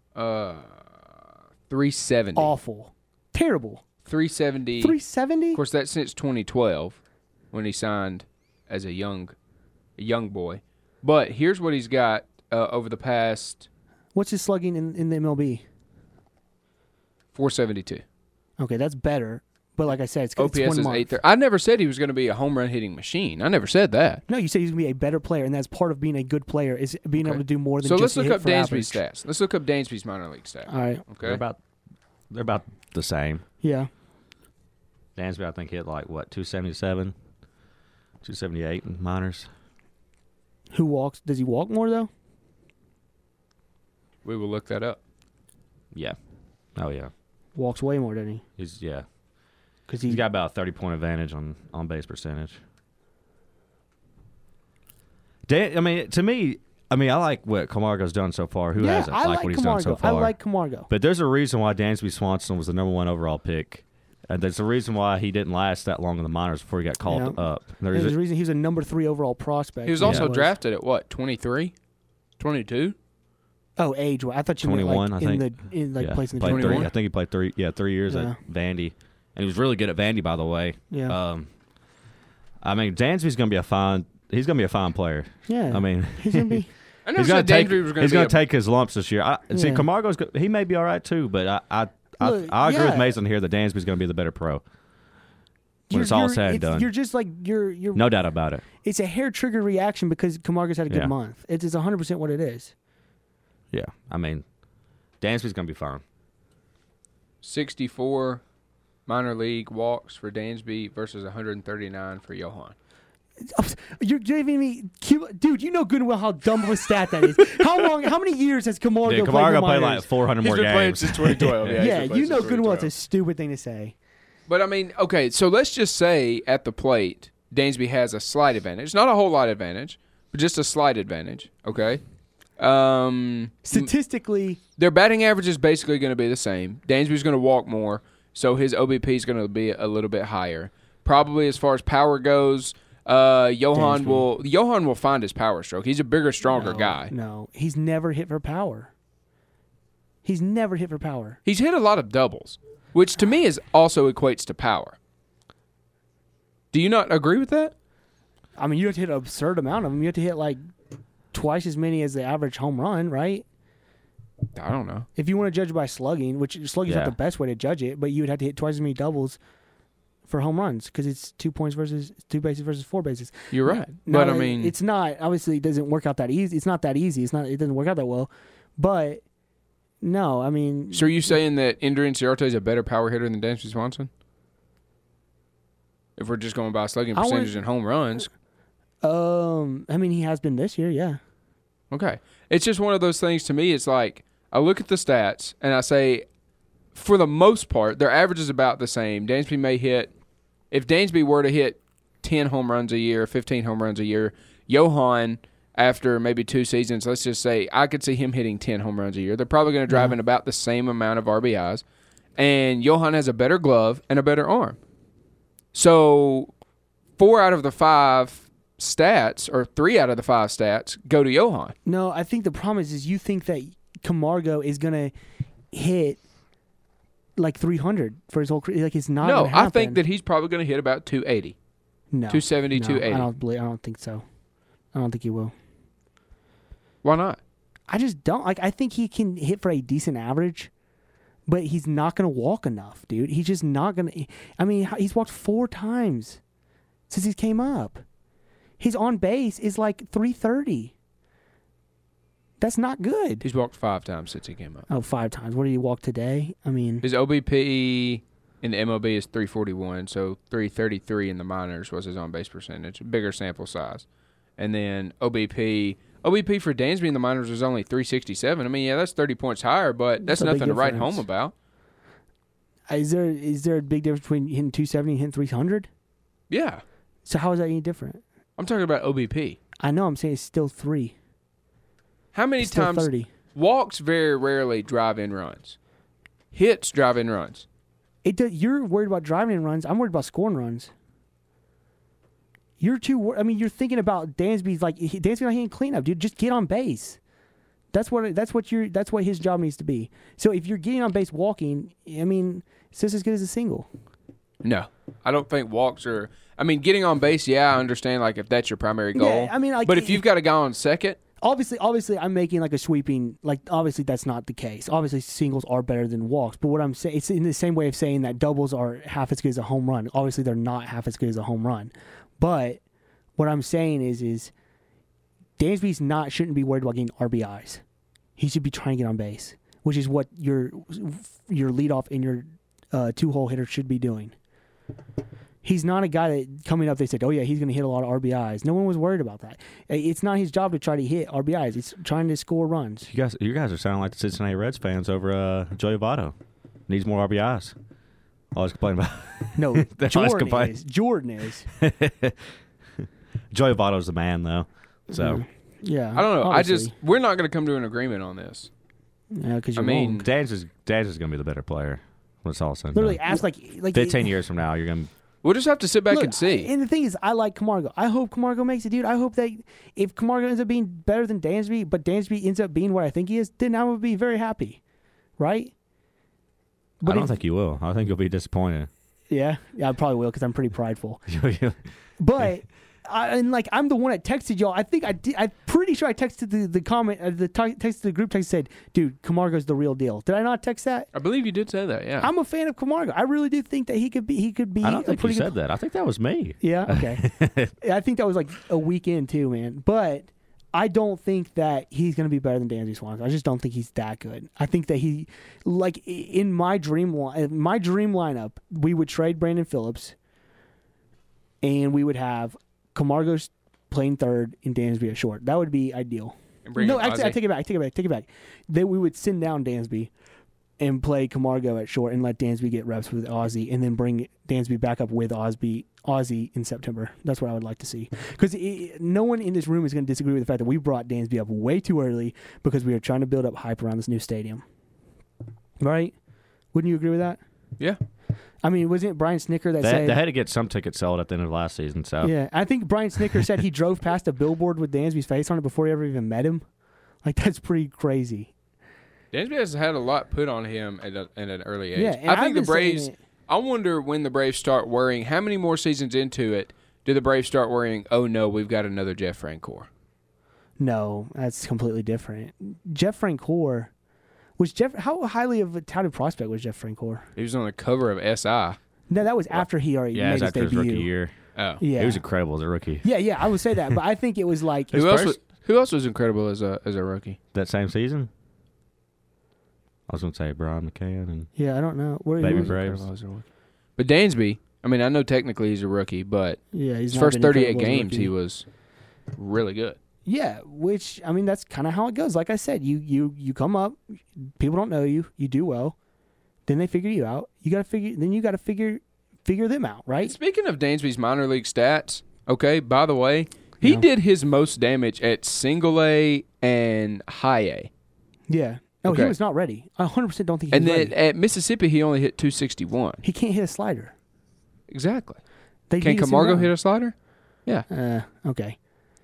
370. Awful. Terrible. 370. 370? Of course, that's since 2012 when he signed as a young boy. But here's what he's got over the past What's his slugging in the MLB? 472. Okay, that's better. But like I said, it's OPS it's 1 is month. 830. I never said he was going to be a home run hitting machine. I never said that. No, you said he's going to be a better player, and that's part of being a good player is being Okay. able to do more than So just let's look hit up for Dansby's average. stats. Let's look up Dansby's minor league stats. All right. Okay. They're about the same. Yeah. Dansby, I think, hit like, what, 277, 278 in minors. Who walks? Does he walk more, though? We will look that up. Yeah. Oh, yeah. Walks way more, doesn't he? He's Because got about a 30-point advantage on base percentage. I mean, to me, I like what Camargo's done so far. Who hasn't I like what he's done so far? I like Camargo. But there's a reason why Dansby Swanson was the number 1 overall pick. And there's a reason why he didn't last that long in the minors before he got called up. There's a reason he was a number 3 overall prospect. He was also drafted at what, 23? 22? Oh, age. I thought you 21, meant I think. Place in the 21. I think he played 3 years at Vandy. And he was really good at Vandy, by the way. Yeah. I mean, Dansby's going to be a fine player. Yeah. I mean, he's going to be I never he's going to take his lumps this year. See, Camargo's he may be all right too, but I agree with Mason here that Dansby's going to be the better pro. When it's all said and done. You're just like you're no doubt about it. It's a hair trigger reaction because Camargo's had a good month. It's 100% what it is. Yeah. I mean, Dansby's going to be fine. 64 minor league walks for Dansby versus 139 for Johan. You're giving me, dude. You know good and well how dumb of a stat that is. How many years has Camargo played? Camargo played like 400 more games. He's been playing since 2012. Yeah, you know good and well it's a stupid thing to say. But I mean, okay, so let's just say at the plate, Dansby has a slight advantage, not a whole lot advantage, but just a slight advantage. Okay. Statistically, their batting average is basically going to be the same. Dansby's going to walk more, so his OBP is going to be a little bit higher. Probably as far as power goes. Johan will find his power stroke. He's a bigger, stronger guy. No, he's never hit for power. He's never hit for power. He's hit a lot of doubles, which to me also equates to power. Do you not agree with that? I mean, you have to hit an absurd amount of them. You have to hit like twice as many as the average home run, right? I don't know. If you want to judge by slugging, which slugging is not the best way to judge it, but you would have to hit twice as many doubles for home runs because it's 2 bases versus 4 bases. You're right. But I mean, it's not, obviously it doesn't work out that easy. It's not that easy. It doesn't work out that well. But no, I mean. So are you saying that Ender Inciarte is a better power hitter than Dansby Swanson? If we're just going by slugging percentage and home runs. I mean, he has been this year, yeah. Okay. It's just one of those things to me. It's like I look at the stats and I say, for the most part, their average is about the same. Dansby may hit, if Dansby were to hit 10 home runs a year, 15 home runs a year, Johan, after maybe 2 seasons, let's just say, I could see him hitting 10 home runs a year. They're probably going to drive in about the same amount of RBIs. And Johan has a better glove and a better arm. So 4 out of the 5 stats, or 3 out of the 5 stats, go to Johan. No, I think the problem is you think that Camargo is going to hit like 300 for his whole career. Like, it's not going to happen. I think that he's probably going to hit about 280. No. 270, 280. I don't think so. I don't think he will. Why not? I just don't. Like, I think he can hit for a decent average, but he's not going to walk enough, dude. He's just not going to. I mean, he's walked 4 times since he came up. His on base is like 330. That's not good. He's walked 5 times since he came up. Oh, 5 times. What did he walk today? I mean, his OBP in the MLB is 341, so 333 in the minors was his on base percentage. Bigger sample size. And then OBP for Dansby in the minors was only 367. I mean, yeah, that's 30 points higher, but that's nothing to write home about. Is there a big difference between hitting 270 and hitting 300? Yeah. So how is that any different? I'm talking about OBP. I know. I'm saying it's still 3. How many times 30. Walks very rarely drive in runs. Hits drive in runs. You're worried about driving in runs. I'm worried about scoring runs. You're thinking about Dansby's Dansby not hitting cleanup, dude. Just get on base. That's what his job needs to be. So if you're getting on base walking, I mean, it's just as good as a single. No, I don't think walks are. I mean, getting on base, yeah, I understand. Like if that's your primary goal. Yeah, I mean, but if you've got a guy on second, obviously, I'm making like a sweeping. Like obviously, that's not the case. Obviously, singles are better than walks. But what I'm saying, it's in the same way of saying that doubles are half as good as a home run. Obviously, they're not half as good as a home run. But what I'm saying is Dansby shouldn't be worried about getting RBIs. He should be trying to get on base, which is what your leadoff and your 2-hole hitter should be doing. He's not a guy that coming up they said, oh yeah, he's going to hit a lot of RBIs. No one was worried about that. It's not his job to try to hit RBIs. It's trying to score runs. You guys are sounding like the Cincinnati Reds fans over Joey Votto. Needs more RBIs. Always complain about. No, Jordan is. Joey Votto's the man, though. So Yeah. I don't know. obviously. We're not going to come to an agreement on this. Yeah, because I mean, Dan's is going to be the better player when it's all said and literally done. ask like 15 years from now, you're going to. We'll just have to sit back Look, and see. And the thing is, I like Camargo. I hope Camargo makes it, dude. I hope that if Camargo ends up being better than Dansby, but Dansby ends up being what I think he is, then I would be very happy, right? But I don't think you will. I think you'll be disappointed. Yeah, I probably will because I'm pretty prideful. But I'm the one that texted y'all. I think I did. I'm pretty sure I texted the comment, texted the group text said, "Dude, Camargo's the real deal." Did I not text that? I believe you did say that. Yeah. I'm a fan of Camargo. I really do think that he could be. I don't think you pretty said that. I think that was me. Yeah. Okay. I think that was like a weekend too, man. But I don't think that he's going to be better than Dansby Swanson. I just don't think he's that good. I think that he, like in my dream lineup, we would trade Brandon Phillips, and we would have Camargo's playing third and Dansby at short. That would be ideal. And bring No, in actually, I Ozzie. take it back. That we would send down Dansby and play Camargo at short and let Dansby get reps with Ozzie, and then bring Dansby back up with Ozzie in September. That's what I would like to see. Because no one in this room is going to disagree with the fact that we brought Dansby up way too early because we were trying to build up hype around this new stadium. Right? Wouldn't you agree with that? Yeah. I mean, wasn't it Brian Snicker that said... They had to get some tickets sold at the end of last season. So Yeah, I think Brian Snicker said he drove past a billboard with Dansby's face on it before he ever even met him. Like, that's pretty crazy. Dansby has had a lot put on him at an early age. Yeah, and I think I've the been saying Braves. it. I wonder when the Braves start worrying. How many more seasons into it do the Braves start worrying? Oh no, we've got another Jeff Francoeur. No, that's completely different. Jeff Francoeur was how highly of a touted prospect was Jeff Francoeur? He was on the cover of SI. No, that was after he already yeah, it made was his after his debut. rookie year. Oh, Yeah, He was incredible as a rookie. yeah, I would say that, but I think it was like Who else was incredible as a rookie? That same season, I was going to say Brian McCann and yeah, I don't know. Where, Baby who was- Braves. Incredible as a rookie. But Dansby, I mean, I know technically he's a rookie, but Yeah, he's his not first been 38 incredible as a games rookie. he was really good. Yeah, which I mean that's kind of how it goes. Like I said, you come up, people don't know you, you do well, then they figure you out. You got to figure them out, right? Speaking of Dansby's minor league stats, okay, by the way, he Yeah. did his most damage at single A and high A. Yeah. No, Okay. he was not ready. I 100% don't think he And was then ready. at Mississippi, he only hit 261. He can't hit a slider. Exactly. They Can need to sit Camargo down. hit a slider? Yeah. Okay.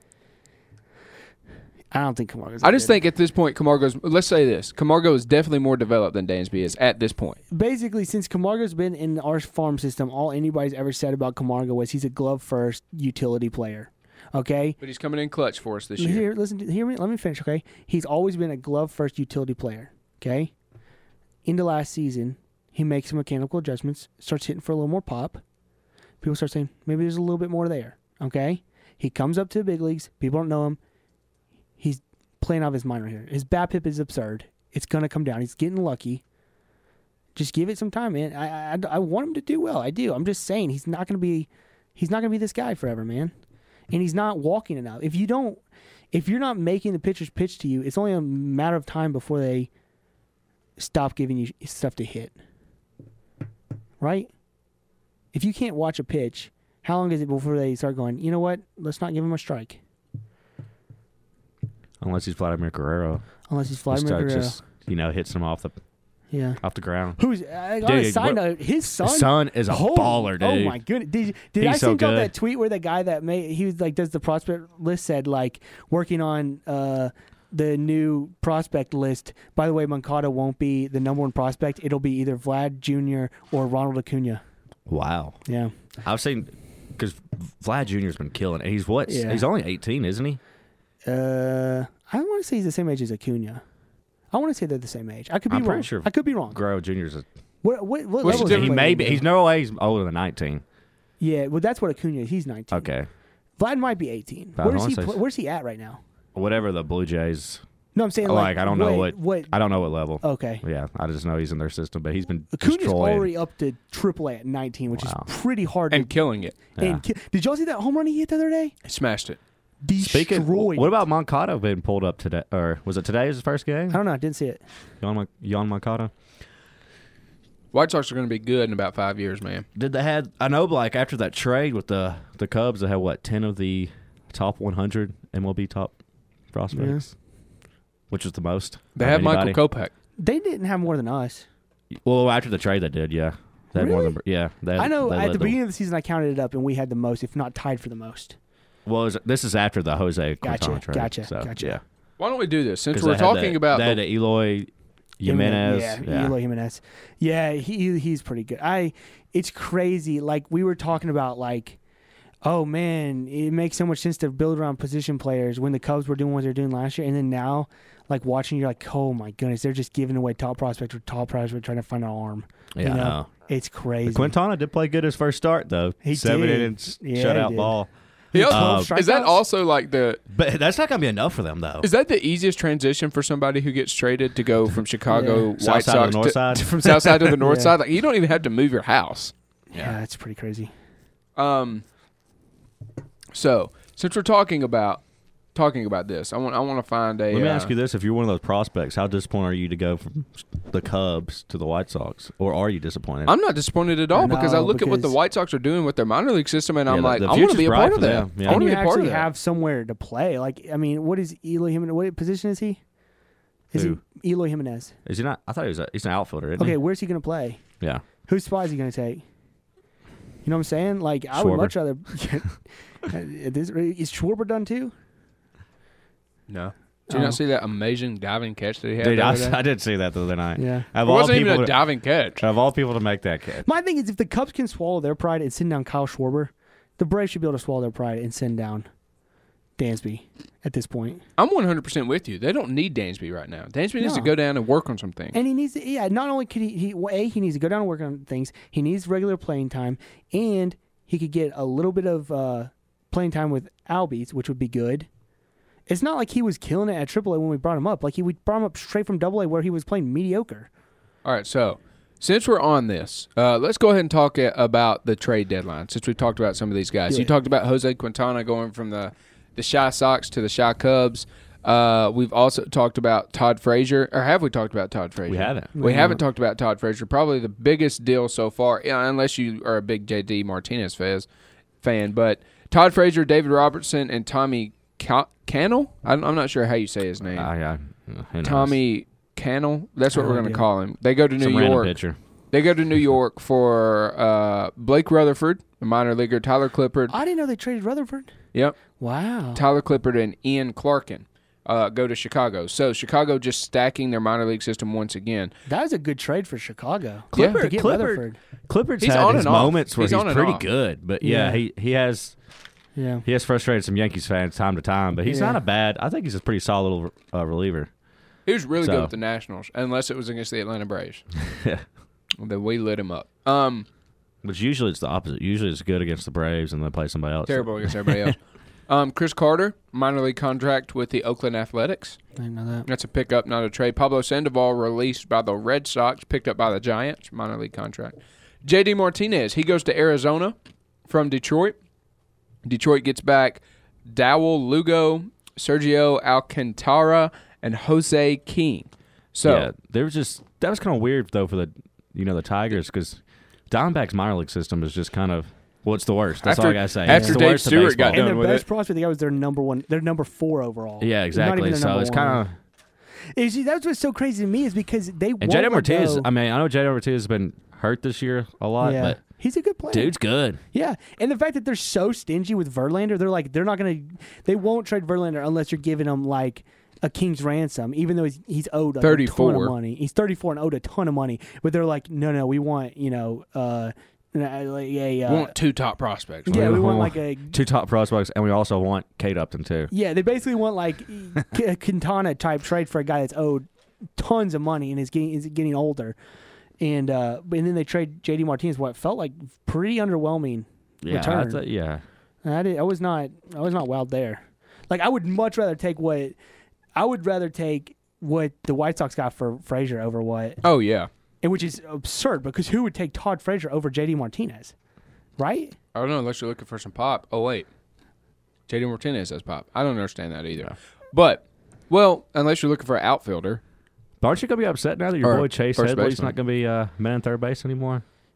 I don't think Camargo's. I just think at this point, let's say this, Camargo is definitely more developed than Dansby is at this point. basically since Camargo's been in our farm system, all anybody's ever said about Camargo was he's a glove first utility player. Okay. But he's coming in clutch for us this year. Here, hear me. Let me finish. Okay. He's always been a glove first utility player. Okay. Into last season, he makes some mechanical adjustments, starts hitting for a little more pop. People start saying maybe there's a little bit more there. Okay. He comes up to the big leagues. People don't know him. He's playing off his mind right here. His BABIP is absurd. It's gonna come down. He's getting lucky. Just give it some time, man. I want him to do well. I do. I'm just saying he's not gonna be this guy forever, man. And he's not walking enough. If you're not making the pitchers pitch to you, it's only a matter of time before they stop giving you stuff to hit. Right? If you can't watch a pitch, how long is it before they start going, you know what? Let's not give him a strike. unless he's Vladimir Guerrero. Unless he's He Vladimir starts Guerrero. just hits him off the ground. Who's on a Dude, side note? His son. His son is a Oh, baller, dude. Oh my goodness! Did He's I so send y'all good. that tweet where the guy that he was like does the prospect list said like working on the new prospect list. By the way, Moncada won't be the number one prospect. It'll be either Vlad Jr. or Ronald Acuna. Wow. Yeah. I've seen because Vlad Jr.'s been killing it. He's what? Yeah. He's only 18, isn't he? I want to say he's the same age as Acuna. I want to say they're the same age. I could be I'm wrong. pretty sure I could be wrong. Guerrero Jr.'s a What What's level the is difference? he playing may be. now? He's no way he's older than 19. Yeah, well, that's what Acuna is. He's 19. Okay. Vlad might be 18. I wanna say- Where's he at right now? Whatever the Blue Jays. No, I'm saying Like, I don't know what. I don't know what level. Okay. Yeah, I just know he's in their system, but he's been Acuna's destroyed. already up to AAA at 19, which Wow. is pretty hard. And killing it. Yeah. Did y'all see that home run he hit the other day? He smashed it. Speaking, Destroyed. what about Moncada being pulled up today? Or was it today his first game? I don't know. I didn't see it. Yon Moncada? White Sox are going to be good in about 5 years, man. Did they had? I know, like after that trade with the Cubs, they had what 10 of the top 100 MLB top prospects, which was the most. They of have anybody. Michael Kopech. They didn't have more than us. Well, after the trade, they did. Yeah, they had more Really? than. Yeah, they had, I know they at led the beginning of the season I counted it up and we had the most, if not tied for the most. Well, this is after the Jose Gotcha, Quintana trade. gotcha, so, gotcha. Yeah, Why don't we do this? Since 'Cause we're they had talking that- about they had Eloy Jimenez. Yeah, Eloy Jimenez. Yeah, he's pretty good. It's crazy. Like we were talking about, like, oh man, it makes so much sense to build around position players when the Cubs were doing what they're doing last year, and then now, like watching, you're like, oh my goodness, they're just giving away top prospects with top prospects trying to find an arm. Yeah, you I know? know. It's crazy. Quintana did play good his first start though. He 7 did. innings, Yeah, shutout he did. ball. He also- 12 is that strikeouts? also like the? But that's not gonna be enough for them though. Is that the easiest transition for somebody who gets traded to go from Chicago Yeah. South White side to Sox the north side? from south side to the north Yeah. side? Like you don't even have to move your house. Yeah, it's pretty crazy. So since we're talking about this, I want to find a. Let me ask you this: if you're one of those prospects, how disappointed are you to go from the Cubs to the White Sox, or are you disappointed? I'm not disappointed at all because I No, look at what the because- White Sox are doing with their minor league system, and I'm Yeah, like, the I want to future's be a bright part for of that. them, yeah. I want And to you be a part actually of that. have somewhere to play. Like, I mean, what is Eloy Jimenez? What position is he? Is Who? he Eloy Jimenez? Is he not? I thought he's an outfielder. Isn't Okay, he? where's he going to play? Yeah. Whose spot is he going to take? You know what I'm saying? Like, I would Schwarber. much rather. Is Schwarber done too? No. Did you Oh. not see that amazing diving catch that he had? Dude, the other day? I did see that the other night. Yeah. It Of all wasn't even people a diving catch. of all people to make that catch. My thing is, if the Cubs can swallow their pride and send down Kyle Schwarber, the Braves should be able to swallow their pride and send down Dansby at this point. I'm 100% with you. They don't need Dansby right now. Dansby needs to No. go down and work on some things. And he needs to, yeah, not only could he needs to go down and work on things, he needs regular playing time, and he could get a little bit of playing time with Albies, which would be good. It's not like he was killing it at AAA when we brought him up. Like, we brought him up straight from AA where he was playing mediocre. All right, so since we're on this, let's go ahead and talk about the trade deadline since we've talked about some of these guys. Do You it. talked about Jose Quintana going from the Shy Sox to the Shy Cubs. We've also talked about Todd Frazier. Or have we talked about Todd Frazier? We haven't. We haven't talked about Todd Frazier. Probably the biggest deal so far, unless you are a big J.D. Martinez fan. But Todd Frazier, David Robertson, and Tommy Cannell? I'm not sure how you say his name. Yeah. Who knows? Tommy Cannell? That's what No we're going to idea. call him. They go to New Some random York. pitcher. They go to New York for Blake Rutherford, a minor leaguer, Tyler Clippard. I didn't know they traded Rutherford. Yep. Wow. Tyler Clippard and Ian Clarkin go to Chicago. So Chicago just stacking their minor league system once again. That was a good trade for Chicago. Clippard- to get Rutherford. Clippard's He's had on his and off. moments where He's he's on and pretty off. good, but yeah, Yeah. he has Yeah. frustrated some Yankees fans time to time, but he's Yeah. not a bad. I think he's a pretty solid little reliever. He was really So- good with the Nationals, unless it was against the Atlanta Braves. Then we lit him up. Which usually it's the opposite. Usually it's good against the Braves and they play somebody else. Terrible against everybody else. Chris Carter, minor league contract with the Oakland Athletics. I didn't know that. That's a pickup, not a trade. Pablo Sandoval released by the Red Sox, picked up by the Giants, minor league contract. J.D. Martinez, he goes to Arizona from Detroit. Detroit gets back Dowell Lugo, Sergio Alcantara, and Jose King. So yeah, that was kind of weird though for the Tigers because Diamondbacks minor league system is just kind of it's the worst. That's all I gotta say. after It's the Dave worst of Stewart got baseball. done And with their best it. prospect, the guy was their number one. They're number 4 overall. Yeah, Not exactly. even their So number it's one. kind of That's what's so crazy to me is because they and won't J.D. let Martinez. go. I mean, I know J.D. Martinez has been hurt this year a lot, Yeah. but He's a good player. dude's good. Yeah, and the fact that they're so stingy with Verlander, they're not gonna, they won't trade Verlander unless you're giving him like a king's ransom, even though he's owed like, a ton 34. of money. He's 34 and owed a ton of money, but they're like, no, we want Want 2 top prospects. yeah, we want want like a 2 top prospects, and we also want Kate Upton too. yeah, they basically want like a Quintana type trade for a guy that's owed tons of money and is getting older. And then they trade J.D. Martinez, what felt like pretty underwhelming Yeah, return. yeah. I was not wowed there. Like I would much rather take what the White Sox got for Frazier over what, Oh, yeah. and which is absurd because who would take Todd Frazier over J.D. Martinez, right? I don't know, unless you're looking for some pop. Oh, wait. J.D. Martinez has pop. I don't understand that either. Yeah. But, well, unless you're looking for an outfielder. But aren't you gonna be upset now that your Or boy Chase first Headley's baseman. not gonna be man in third base anymore?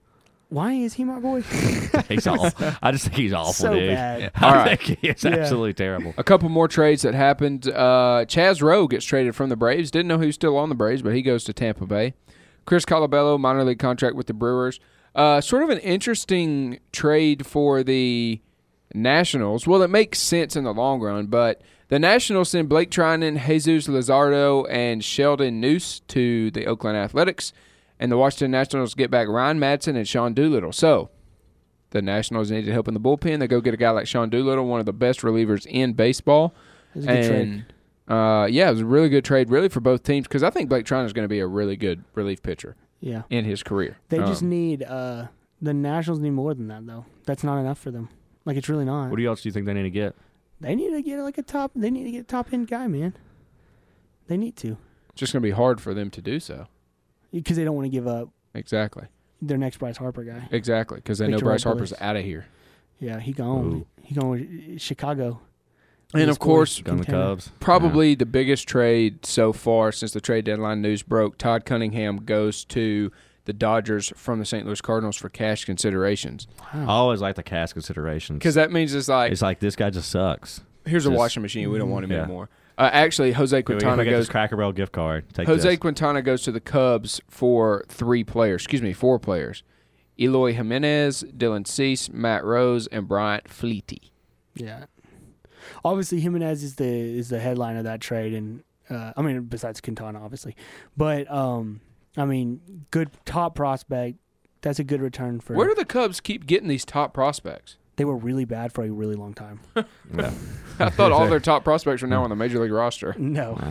Why is he my boy? He's awful. I just think he's awful, So dude. bad. I All right. think he is absolutely terrible. A couple more trades that happened. Chaz Rowe gets traded from the Braves. Didn't know he was still on the Braves, but he goes to Tampa Bay. Chris Colabello, minor league contract with the Brewers. Sort of an interesting trade for the Nationals. Well, it makes sense in the long run, but the Nationals send Blake Trinan, Jesus Luzardo, and Sheldon Noose to the Oakland Athletics, and the Washington Nationals get back Ryan Madson and Sean Doolittle. So the Nationals needed help in the bullpen. They go get a guy like Sean Doolittle, one of the best relievers in baseball. It was a good trade. Yeah, it was a really good trade, really, for both teams, because I think Blake Trinan is going to be a really good relief pitcher Yeah. in his career. They just need the Nationals need more than that though. That's not enough for them. Like it's really not. What else do you think they need to get? They need to get like a top. They need to get a top end guy, man. They need to It's just going to be hard for them to do so. because they don't want to give up Exactly. their next Bryce Harper guy. Exactly, because they know Victor Bryce Robles. Harper's out of here. Yeah, he gone. Ooh. He going with Chicago. And, His of course, boys, Gun the contender. Cubs. probably the biggest trade so far since the trade deadline news broke, Todd Cunningham goes to the Dodgers from the St. Louis Cardinals for cash considerations. I always like the cast considerations. Because that means it's like, this guy just sucks. here's a just- washing machine. We don't want him Yeah. anymore. Actually, Jose Here we go. Quintana Get this goes. Cracker Barrel gift card. Take Jose this. Quintana goes to the Cubs for 4 players. Eloy Jimenez, Dylan Cease, Matt Rose, and Bryant Fleety. Yeah. Obviously, Jimenez is the headline of that trade, and I mean besides Quintana, obviously, but I mean, good top prospect. That's a good return for. Where do the Cubs keep getting these top prospects? They were really bad for a really long time. Yeah. I thought all their top prospects were now on the major league roster. No.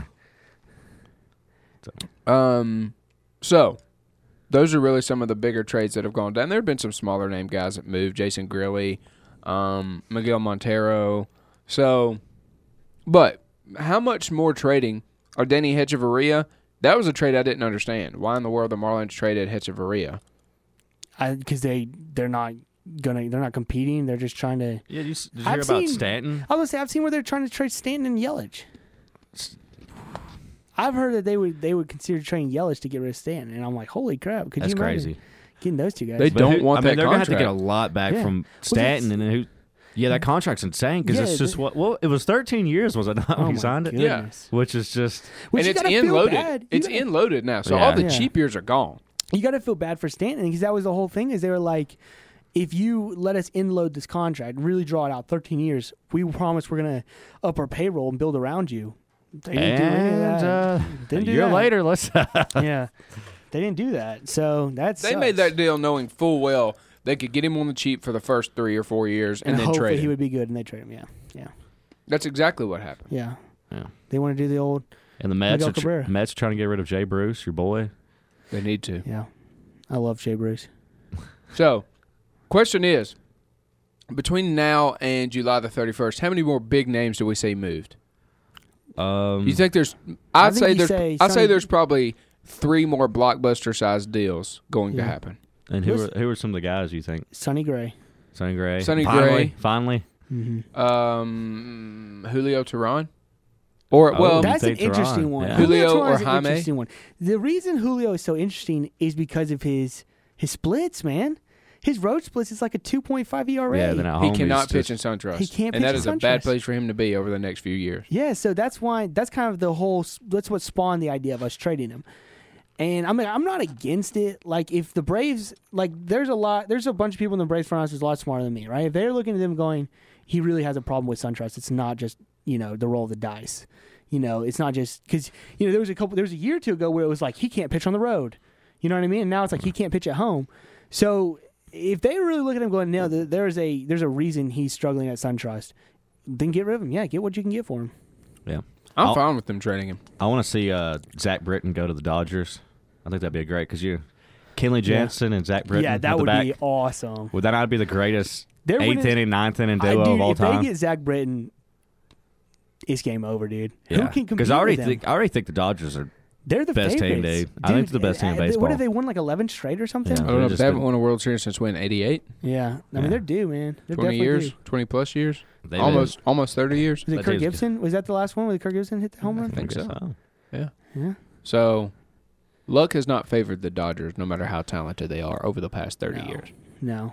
So those are really some of the bigger trades that have gone down. There have been some smaller name guys that moved. Jason Grilly, Miguel Montero. So, but how much more trading? Denny Hechavarria, that was a trade I didn't understand. Why in the world the Marlins traded Hechavarria? Because they're not competing. They're just trying to. Yeah, did you hear I've about seen- Stanton? I was say I've seen where they're trying to trade Stanton and Yelich. I've heard that they would consider trading Yelich to get rid of Stanton, and I'm like, holy crap! Could That's you imagine crazy. getting those two guys? They But don't want that they're gonna have to contract. get a lot back Yeah. from that's- Stanton, and then who? Yeah, that contract's insane because Yeah, it's just they- what? Well, it was 13 years, was it not? Oh when he my signed it, goodness. which is just Which And you it's gotta feel in-loaded. bad. You It's gotta- in-loaded now. So Yeah. all the Yeah. cheap years are gone. You got to feel bad for Stanton because that was the whole thing. Is they were like, if you let us inload this contract, really draw it out 13 years, we promise we're gonna up our payroll and build around you. They didn't do any of that. a Didn't do year that. later, let's. Yeah, they didn't do that. So that's They made that deal knowing full well they could get him on the cheap for the first 3 or 4 years and then hope trade that he him. would be good, and they trade him. Yeah, That's exactly what happened. yeah. Yeah. They want to do the old. And the Mets Miguel are Cabrera. Mets trying to get rid of Jay Bruce, your boy. They need to. Yeah, I love Jay Bruce. So, question is, between now and July the 31st, how many more big names do we say moved? You think there's? I I'd think say you there's. say I'd say Sonny- there's probably 3 more blockbuster-sized deals going to Yeah. happen. And who are some of the guys you think? Sonny Gray. Sonny Gray. Sonny finally, Gray. Finally. Julio Teheran, or Oh, well, you That's an think Teheran, interesting one. yeah. Julio Teheran or is an Jaime? interesting one. The reason Julio is so interesting is because of his splits, man. His road splits is like a 2.5 ERA. Yeah, then at he home cannot he's pitch in just- SunTrust. He can't and pitch that in is a bad SunTrust. place for him to be over the next few years. Yeah, so that's kind of the whole. That's what spawned the idea of us trading him. And I mean, I'm not against it. Like, if the Braves, like, there's a bunch of people in the Braves front office who's a lot smarter than me, right? If they're looking at them going, he really has a problem with SunTrust. It's not just the roll of the dice. It's not just because there was a year or two ago where it was like he can't pitch on the road. You know what I mean? And now it's like he can't pitch at home. So if they really look at him going, no, there's a reason he's struggling at SunTrust, then get rid of him. Yeah, get what you can get for him. Yeah. I'm I'll- fine with them trading him. I want to see Zach Britton go to the Dodgers. I think that'd be great because Kenley Jansen and Zach Britton. Yeah, that at the would back. be awesome. Would that not be the greatest They're 8th winning- inning, 9th inning duo Dude, of all if time? they get Zach Britton, it's game over, dude. Yeah. Who can compete Because I with them? already think the Dodgers are. They're the best team, favorites. dude. I think it's the best team in What baseball. have they won, like 11 straight or something? Yeah. I don't know They're if just they haven't good. won a World Series since when, 88? Yeah. I mean, Yeah. they're due, man. They're 20 definitely years? due. 20 plus years? They've Almost 30 years? Was it That Kirk team's good. Gibson? Was that the last one where Kirk Gibson hit the home run? I think so. so. Yeah. Yeah. So, luck has not favored the Dodgers, no matter how talented they are, over the past 30 No. years. No.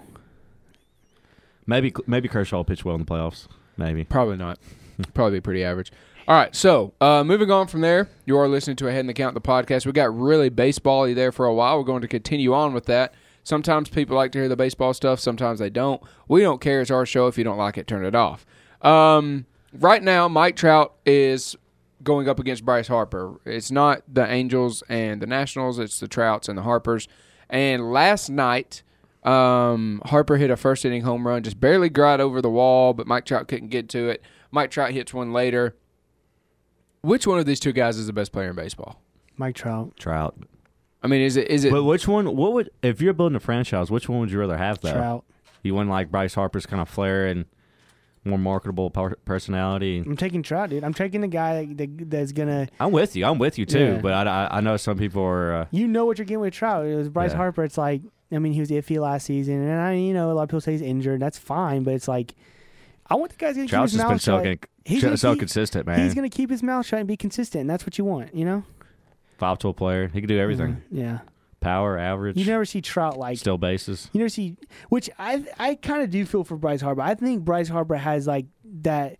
Maybe Kershaw will pitch well in the playoffs. Maybe. Probably not. Probably be pretty average. All right, so moving on from there, you are listening to Ahead in the Count, the podcast. We got really baseball-y there for a while. We're going to continue on with that. Sometimes people like to hear the baseball stuff. Sometimes they don't. We don't care. It's our show. If you don't like it, turn it off. Right now, Mike Trout is going up against Bryce Harper. It's not the Angels and the Nationals. It's the Trouts and the Harpers. And last night, Harper hit a first-inning home run, just barely got over the wall, but Mike Trout couldn't get to it. Mike Trout hits one later. Which one of these two guys is the best player in baseball? Mike Trout. Trout. I mean, is it? But which one? What would if you're building a franchise? Which one would you rather have though? Trout. You want like Bryce Harper's kind of flair and more marketable personality. I'm taking Trout, dude. I'm taking the guy that's gonna. I'm with you too. Yeah. But I know some people are. You know what you're getting with Trout. It was Bryce Yeah. Harper. It's like, I mean, he was iffy last season, and a lot of people say he's injured. That's fine, but it's like, I want the guy's gonna Trout's keep his just mouth been shut. He's so consistent, man. He's gonna keep his mouth shut and be consistent, and that's what you want, you know. 5-tool player. He can do everything. Yeah. Power, average. You never see Trout like. Still bases. You never see, which I kind of do feel for Bryce Harper. I think Bryce Harper has like that.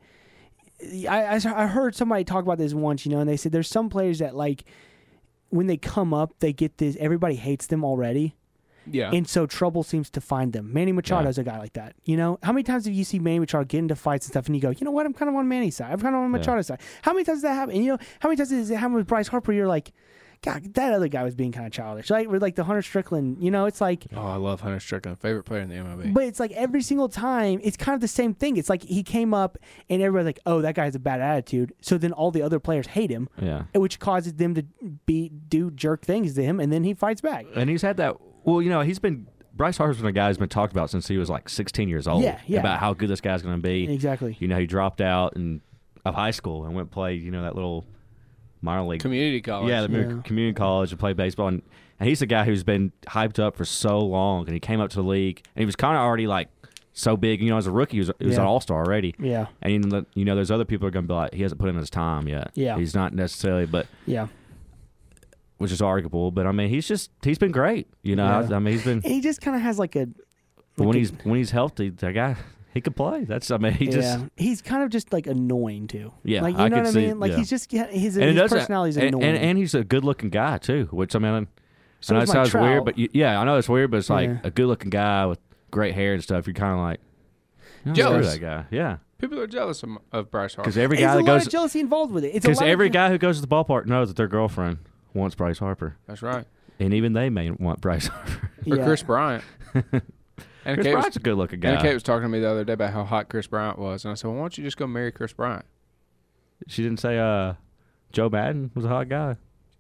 I heard somebody talk about this once, and they said there's some players that like when they come up, they get this. Everybody hates them already. Yeah. And so trouble seems to find them. Manny Machado's a guy like that. How many times have you seen Manny Machado get into fights and stuff, and you go, you know what, I'm kind of on Manny's side. I'm kind of on Machado's side. How many times does that happen? And how many times does it happen with Bryce Harper? You're like, God, that other guy was being kind of childish. Like with like the Hunter Strickland, it's like. Oh, I love Hunter Strickland, favorite player in the MLB. But it's like every single time, it's kind of the same thing. It's like he came up and everybody's like, oh, that guy has a bad attitude. So then all the other players hate him, which causes them to do jerk things to him, and then he fights back. And he's had that. Well, Bryce Harper's been a guy who's been talked about since he was like 16 years old. Yeah. About how good this guy's going to be. Exactly. He dropped out of high school and went and played, that little minor league. Community college. Yeah, community college and played baseball. And he's a guy who's been hyped up for so long. And he came up to the league. And he was kind of already like so big. As a rookie, he was an all-star already. Yeah. And, there's other people who are going to be like, he hasn't put in his time yet. Yeah. He's not necessarily, but. Yeah. Which is arguable, but I mean, he's been great. I mean, he's been. He just kind of has like a. But when he's healthy, that guy he could play. He's kind of just like annoying too. Yeah, like I know could what I see, mean. Like yeah. he's just his personality is and, annoying, and he's a good looking guy too. Which I mean, so I know it sounds Trout. weird, but I know it's weird, but it's like a good looking guy with great hair and stuff. You're kind of like jealous. That guy, yeah. People are jealous of Bryce Harper Because every There's guy a that lot goes of jealousy involved with it. Because every guy who goes to the ballpark knows that their girlfriend wants Bryce Harper. That's right. And even they may want Bryce Harper. Or Chris Bryant. And Chris Bryant's a good-looking guy. And Kate was talking to me the other day about how hot Chris Bryant was. And I said, well, why don't you just go marry Chris Bryant? She didn't say Joe Madden was a hot guy.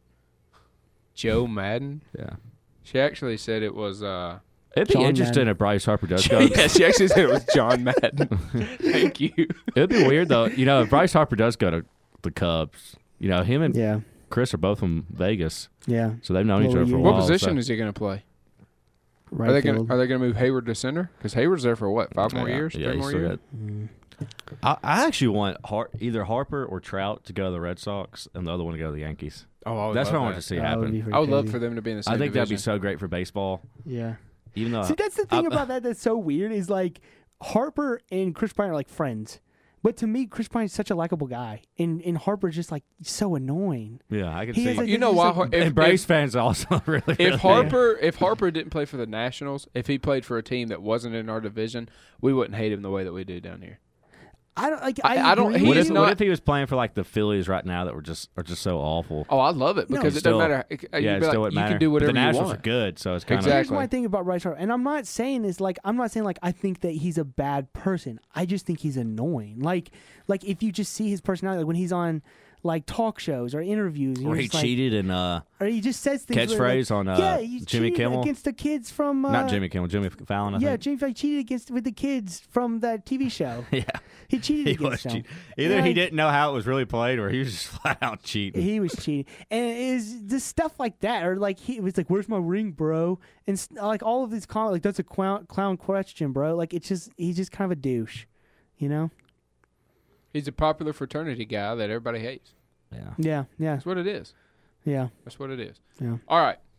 Joe Madden? Yeah. She actually said it was... It'd be John interesting Madden. if Bryce Harper does go. Yeah, she actually said it was John Madden. Thank you. It'd be weird, though. If Bryce Harper does go to the Cubs, him and Chris are both from Vegas. Yeah. So they've known each other for a What while. position is he going to play? Right Are they field. going to move Hayward to center? Because Hayward's there for what, 5 more years? Yeah, 3 more still years? got- I actually want either Harper or Trout to go to the Red Sox and the other one to go to the Yankees. Oh, I would That's love what I want that. to see That would be happen. pretty I would love crazy. for them to be in the same I think that'd be division. so great for baseball. Yeah. Even though See, that's the thing about that that's so weird is like Harper and Chris Bryant are like friends. But to me, Chris Bryant's such a likable guy. And Harper's just like so annoying. Yeah, I can He see. has a- You know why? And Braves fans also really. If Harper didn't play for the Nationals, if he played for a team that wasn't in our division, we wouldn't hate him the way that we do down here. I don't like. I don't- agree he What with is if, you. what if he was playing for like the Phillies right now that are just so awful? Oh, I love it because it Still- doesn't matter. Yeah, You'd it be still like, wouldn't you matter. can do But whatever the you Nationals want. are good, so it's kind of Exactly. Here's my thing about Bryce Harper, and I'm not saying like I think that he's a bad person. I just think he's annoying. Like if you just see his personality, like when he's on like talk shows or interviews, and Or you're he just like- cheated in or he just says things catchphrase on he Jimmy cheated Kimmel. against the kids from Not Jimmy Kimmel, Jimmy Fallon. I Yeah, think. Jimmy Fallon cheated with the kids from that TV show. Yeah, He cheated he against was them. cheating. Either Yeah, he didn't know how it was really played, or he was just flat out cheating. He was cheating, and it is just stuff like that, or like he was like, "Where's my ring, bro?" And like all of these comments, like that's a clown question, bro. Like he's just kind of a douche, you know? He's a popular fraternity guy that everybody hates. Yeah. Yeah, yeah, That's what it is. yeah. That's what it is. Yeah. All right.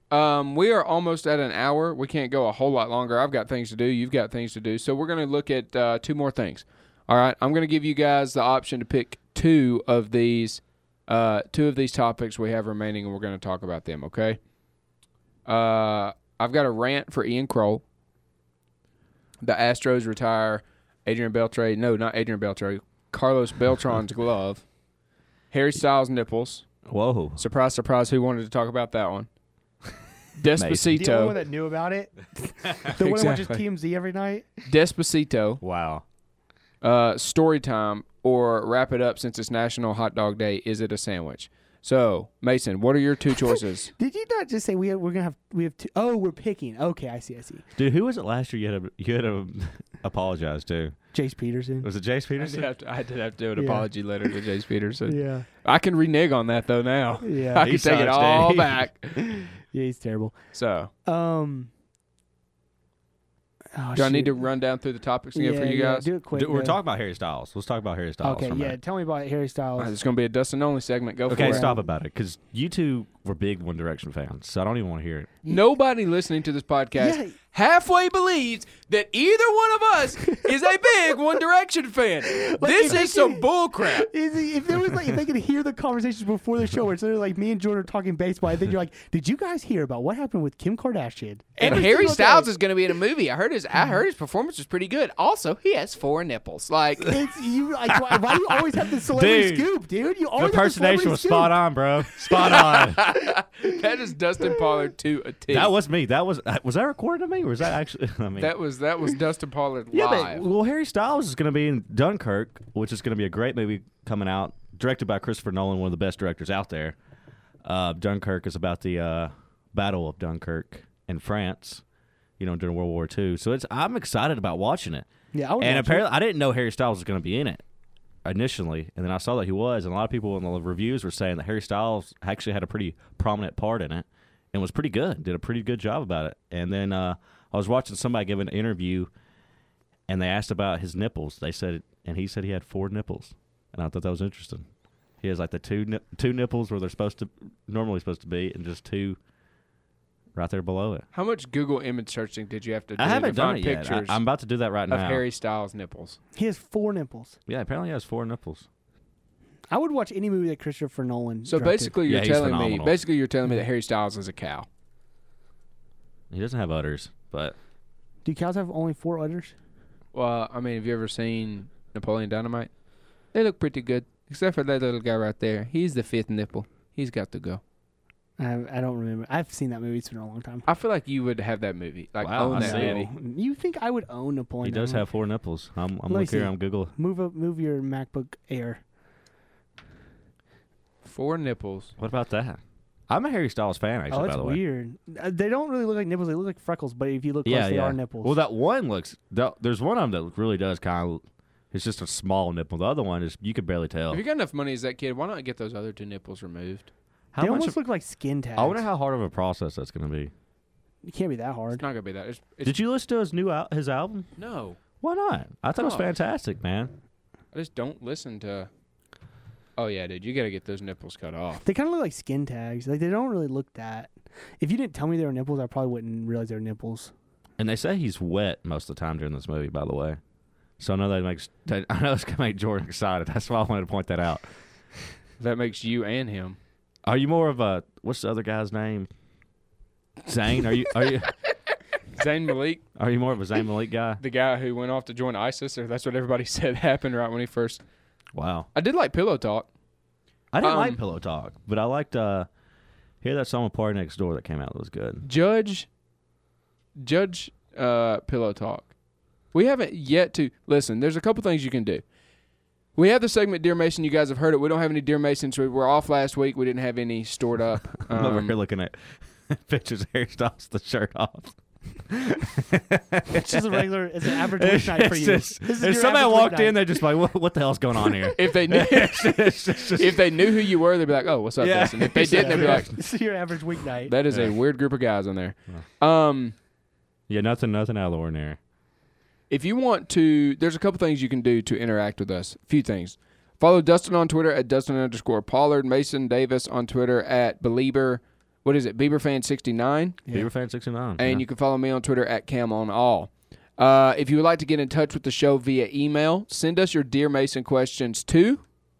We are almost at an hour. We can't go a whole lot longer. I've got things to do. You've got things to do. So we're going to look at 2 more things. All right. I'm going to give you guys the option to pick 2 of these topics we have remaining, and we're going to talk about them, okay? I've got a rant for Ian Kroll. The Astros retire Adrian Beltre. No, not Adrian Beltre. Carlos Beltran's glove. Harry Styles' nipples. Whoa. Surprise, surprise, who wanted to talk about that one? The only one Despacito. that knew about it. The one that watches TMZ every night. Despacito. Wow. Story time, or wrap it up since it's National Hot Dog Day. Is it a sandwich? So, Mason, what are your 2 choices? Did you not just say we have 2? Oh, we're picking. Okay, I see. Dude, who was it last year you had to apologize to? Jace Peterson. Was it Jace Peterson? I did have to do an Yeah. apology letter to Jace Peterson. Yeah. I can renege on that, though, now. Yeah. I can take it all back. Yeah, he's terrible. So, do I need to run down through the topics again for you guys? Do it quick. We're talking about Harry Styles. Let's talk about Harry Styles. Okay, for a yeah. minute. Tell me about Harry Styles. All right, it's going to be a Dustin only segment. Go for Okay, it. stop about it, because you 2 were big One Direction fans, so I don't even want to hear it. Nobody listening to this podcast Yeah. halfway believes that either one of us is a big One Direction fan. This if they is some can- bull crap. If there was if they could hear the conversations before the show, where it's literally like me and Jordan are talking baseball, I think you're like, did you guys hear about what happened with Kim Kardashian? And Every Harry single Styles day. is going to be in a movie. I heard his performance was pretty good. Also, he has 4 nipples. Like, It's you. Like, why do you always have the celebrity Dude, scoop, dude? You The always impersonation have was the spot on, bro. Spot on. that is Dustin Pollard to a T. That was me. Was that recorded of me, or was that actually? I mean, that was Dustin Pollard yeah, live. well, Harry Styles is going to be in Dunkirk, which is going to be a great movie coming out, directed by Christopher Nolan, one of the best directors out there. Dunkirk is about the Battle of Dunkirk in France, during World War II. So I'm excited about watching it. Yeah, I would And watch apparently, I didn't know Harry Styles was going to be in it initially, and then I saw that he was, and a lot of people in the reviews were saying that Harry Styles actually had a pretty prominent part in it and was pretty good, did a pretty good job about it. And then I was watching somebody give an interview, and they asked about his nipples. He said he had 4 nipples, and I thought that was interesting. He has like the two nipples where they're normally supposed to be, and just 2 right there below it. How much Google image searching did you have to do I haven't to done find it yet. pictures I'm about to do that right of now. Harry Styles' nipples? He has 4 nipples. Yeah, apparently he has 4 nipples. I would watch any movie that Christopher Nolan. So directed. basically, Yeah, you're he's telling phenomenal. me that Harry Styles is a cow. He doesn't have udders, but do cows have only 4 udders? Well, I mean, have you ever seen Napoleon Dynamite? They look pretty good, except for that little guy right there. He's the 5th nipple. He's got to go. I don't remember. I've seen that movie. It's been a long time. I feel like you would have that movie, like Wow, own I that see it. movie. You think I would own he Napoleon? does Dynamite? have 4 nipples. I'm Let me looking here. see. I'm Google. Move your MacBook Air. 4 nipples. What about that? I'm a Harry Styles fan, actually. Oh, by that's the way. weird. They don't really look like nipples. They look like freckles. But if you look close, they are nipples. Well, that one looks. There's one of them that really does kind of. It's just a small nipple. The other one is you could barely tell. If you got enough money as that kid, why not get those other 2 nipples removed? How they much? almost look like skin tags. I wonder how hard of a process that's going to be. It can't be that It's hard. not gonna be that. It's Did you listen to his album? No, Why not? I thought it was Oh. fantastic, man. I just don't listen to. Oh yeah, dude, you gotta get those nipples cut off. They kind of look like skin tags. Like they don't really look that. If you didn't tell me they were nipples, I probably wouldn't realize they were nipples. And they say he's wet most of the time during this movie, by the way. So I know I know it's gonna make Jordan excited. That's why I wanted to point that out. That makes you and him. Are you more of a what's the other guy's name? Zayn? Zayn Malik, Are you more of a Zayn Malik guy? the guy who went off to join ISIS, or that's what everybody said happened right when he first. Wow. I did like Pillow Talk. I didn't Um, like Pillow Talk, but I liked hear that song with Party Next Door that came out that was good. Judge Pillow Talk. We haven't yet to listen. There's a couple things you can do. We have the segment Dear Mason. You guys have heard it. We don't have any Dear Masons. We were off last week. We didn't have any stored up. I'm over here looking at pictures of Harry Styles with the shirt off. It's just a regular. It's an average weeknight for you. This This is if your somebody average walked weeknight. in, they're just like, what the hell's going on here? If they knew, if they knew who you were, they'd be like, "Oh, what's up, Yeah. Dustin?" If they didn't, they'd be like, This is your average weeknight. "That is a weird group of guys on there." Yeah, nothing out of the ordinary. If you want to, there's a couple things you can do to interact with us. A few things. Follow Dustin on Twitter at Dustin_Pollard. Mason Davis on Twitter at Belieber what is it? BieberFan69. Yeah. Beaver Fan 69. And you can follow me on Twitter at CamOnAll. If you would like to get in touch with the show via email, send us your Dear Mason questions to...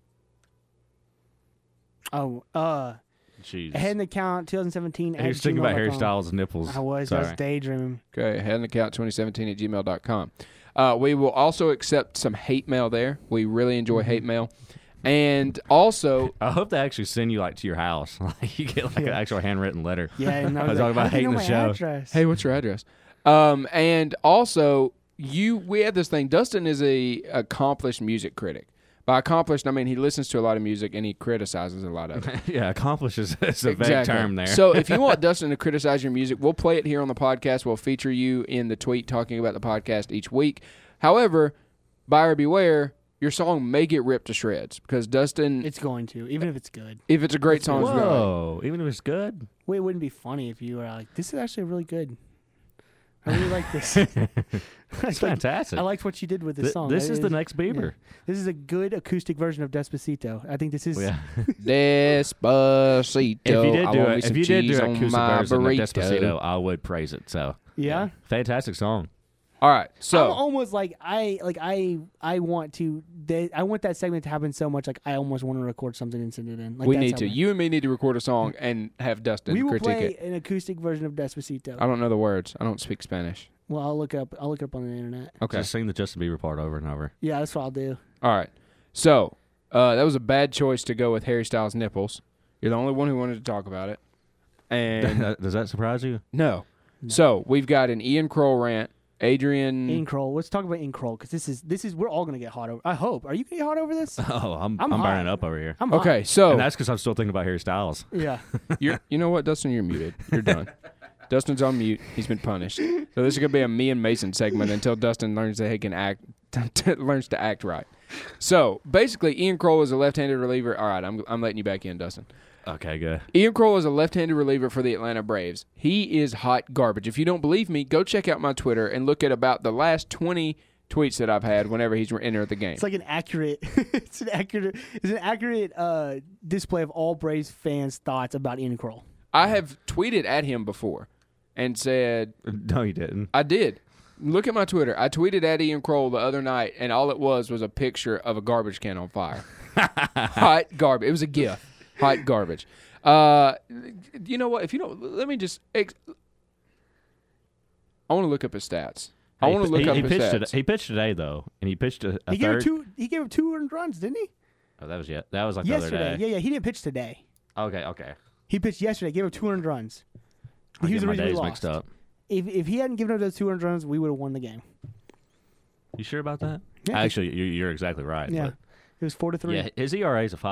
Jeez. Ahead in the count 2017 He was thinking about Harry Styles' nipples. I was daydreaming. Okay, ahead in the count 2017 at gmail.com. We will also accept some hate mail there. We really enjoy hate mail. And also... I hope they actually send you, like, to your house. Like, you get, like, an actual handwritten letter. Yeah, and I was talking about hating the show. Address? Hey, what's your address? And also, we have this thing. Dustin is a accomplished music critic. By accomplished, I mean he listens to a lot of music and he criticizes a lot of it. Yeah, accomplishes is a vague term there. So if you want Dustin to criticize your music, we'll play it here on the podcast. We'll feature you in the tweet talking about the podcast each week. However, buyer beware, your song may get ripped to shreds because Dustin... It's going to, even if it's good. If it's a great song, Whoa, even if it's good? Well, it wouldn't be funny if you were like, this is actually really good. I really like this. It's fantastic. I liked what you did with this song. This is the next Bieber. Yeah. This is a good acoustic version of Despacito. I think this is. Yeah. Despacito. If you did do an acoustic version of burrito. Despacito, I would praise it. So Yeah. fantastic song. All right, so I'm almost like I want that segment to happen so much. Like I almost want to record something and send it in. Like, we that's need how to. You and me need to record a song and have Dustin we will critique play it. an acoustic version of Despacito. I don't know the words. I don't speak Spanish. Well, I'll look it up on the internet. Okay. Just sing the Justin Bieber part over and over. Yeah, that's what I'll do. All right. So that was a bad choice to go with Harry Styles' nipples. You're the only one who wanted to talk about it. And Does that surprise you? no. So we've got an Ian Kroll rant. Adrian. Ian Kroll. Let's talk about Ian Kroll because this is we're all gonna get hot over. I hope. Are you gonna get hot over this? Oh, I'm hot. burning up over here. I'm hot. Okay, so And that's because I'm still thinking about Harry Styles. Yeah. you know what, Dustin? You're muted. You're done. Dustin's on mute. He's been punished. So this is gonna be a me and Mason segment until Dustin learns that he can act, learns to act right. So basically, Ian Kroll is a left-handed reliever. All right, I'm letting you back in, Dustin. Okay, good. Ian Kroll is a left-handed reliever for the Atlanta Braves. He is hot garbage. If you don't believe me, go check out my Twitter and look at about the last 20 tweets that I've had whenever he's entered the game. It's like an accurate. it's an accurate display of all Braves fans' thoughts about Ian Kroll. I have tweeted at him before and said, No, you didn't. I did. Look at my Twitter. I tweeted at Ian Kroll the other night, and all it was a picture of a garbage can on fire. Hot garbage. It was a GIF. Hot garbage. You know what? If you don't, let me just. I want to look up his stats. I want to look up his stats. He pitched today though, and he pitched a He third. gave him 2 earned runs, didn't he? Oh, that was like Yesterday. the other day. Yeah. He didn't pitch today. Okay. He pitched yesterday. Gave him 2 earned runs. I He was get the my reason we days lost. mixed up. If he hadn't given up those 2 earned runs, we would have won the game. You sure about that? Yeah. Actually, you're exactly right. Yeah. but It was 4-3. yeah, his ERA is a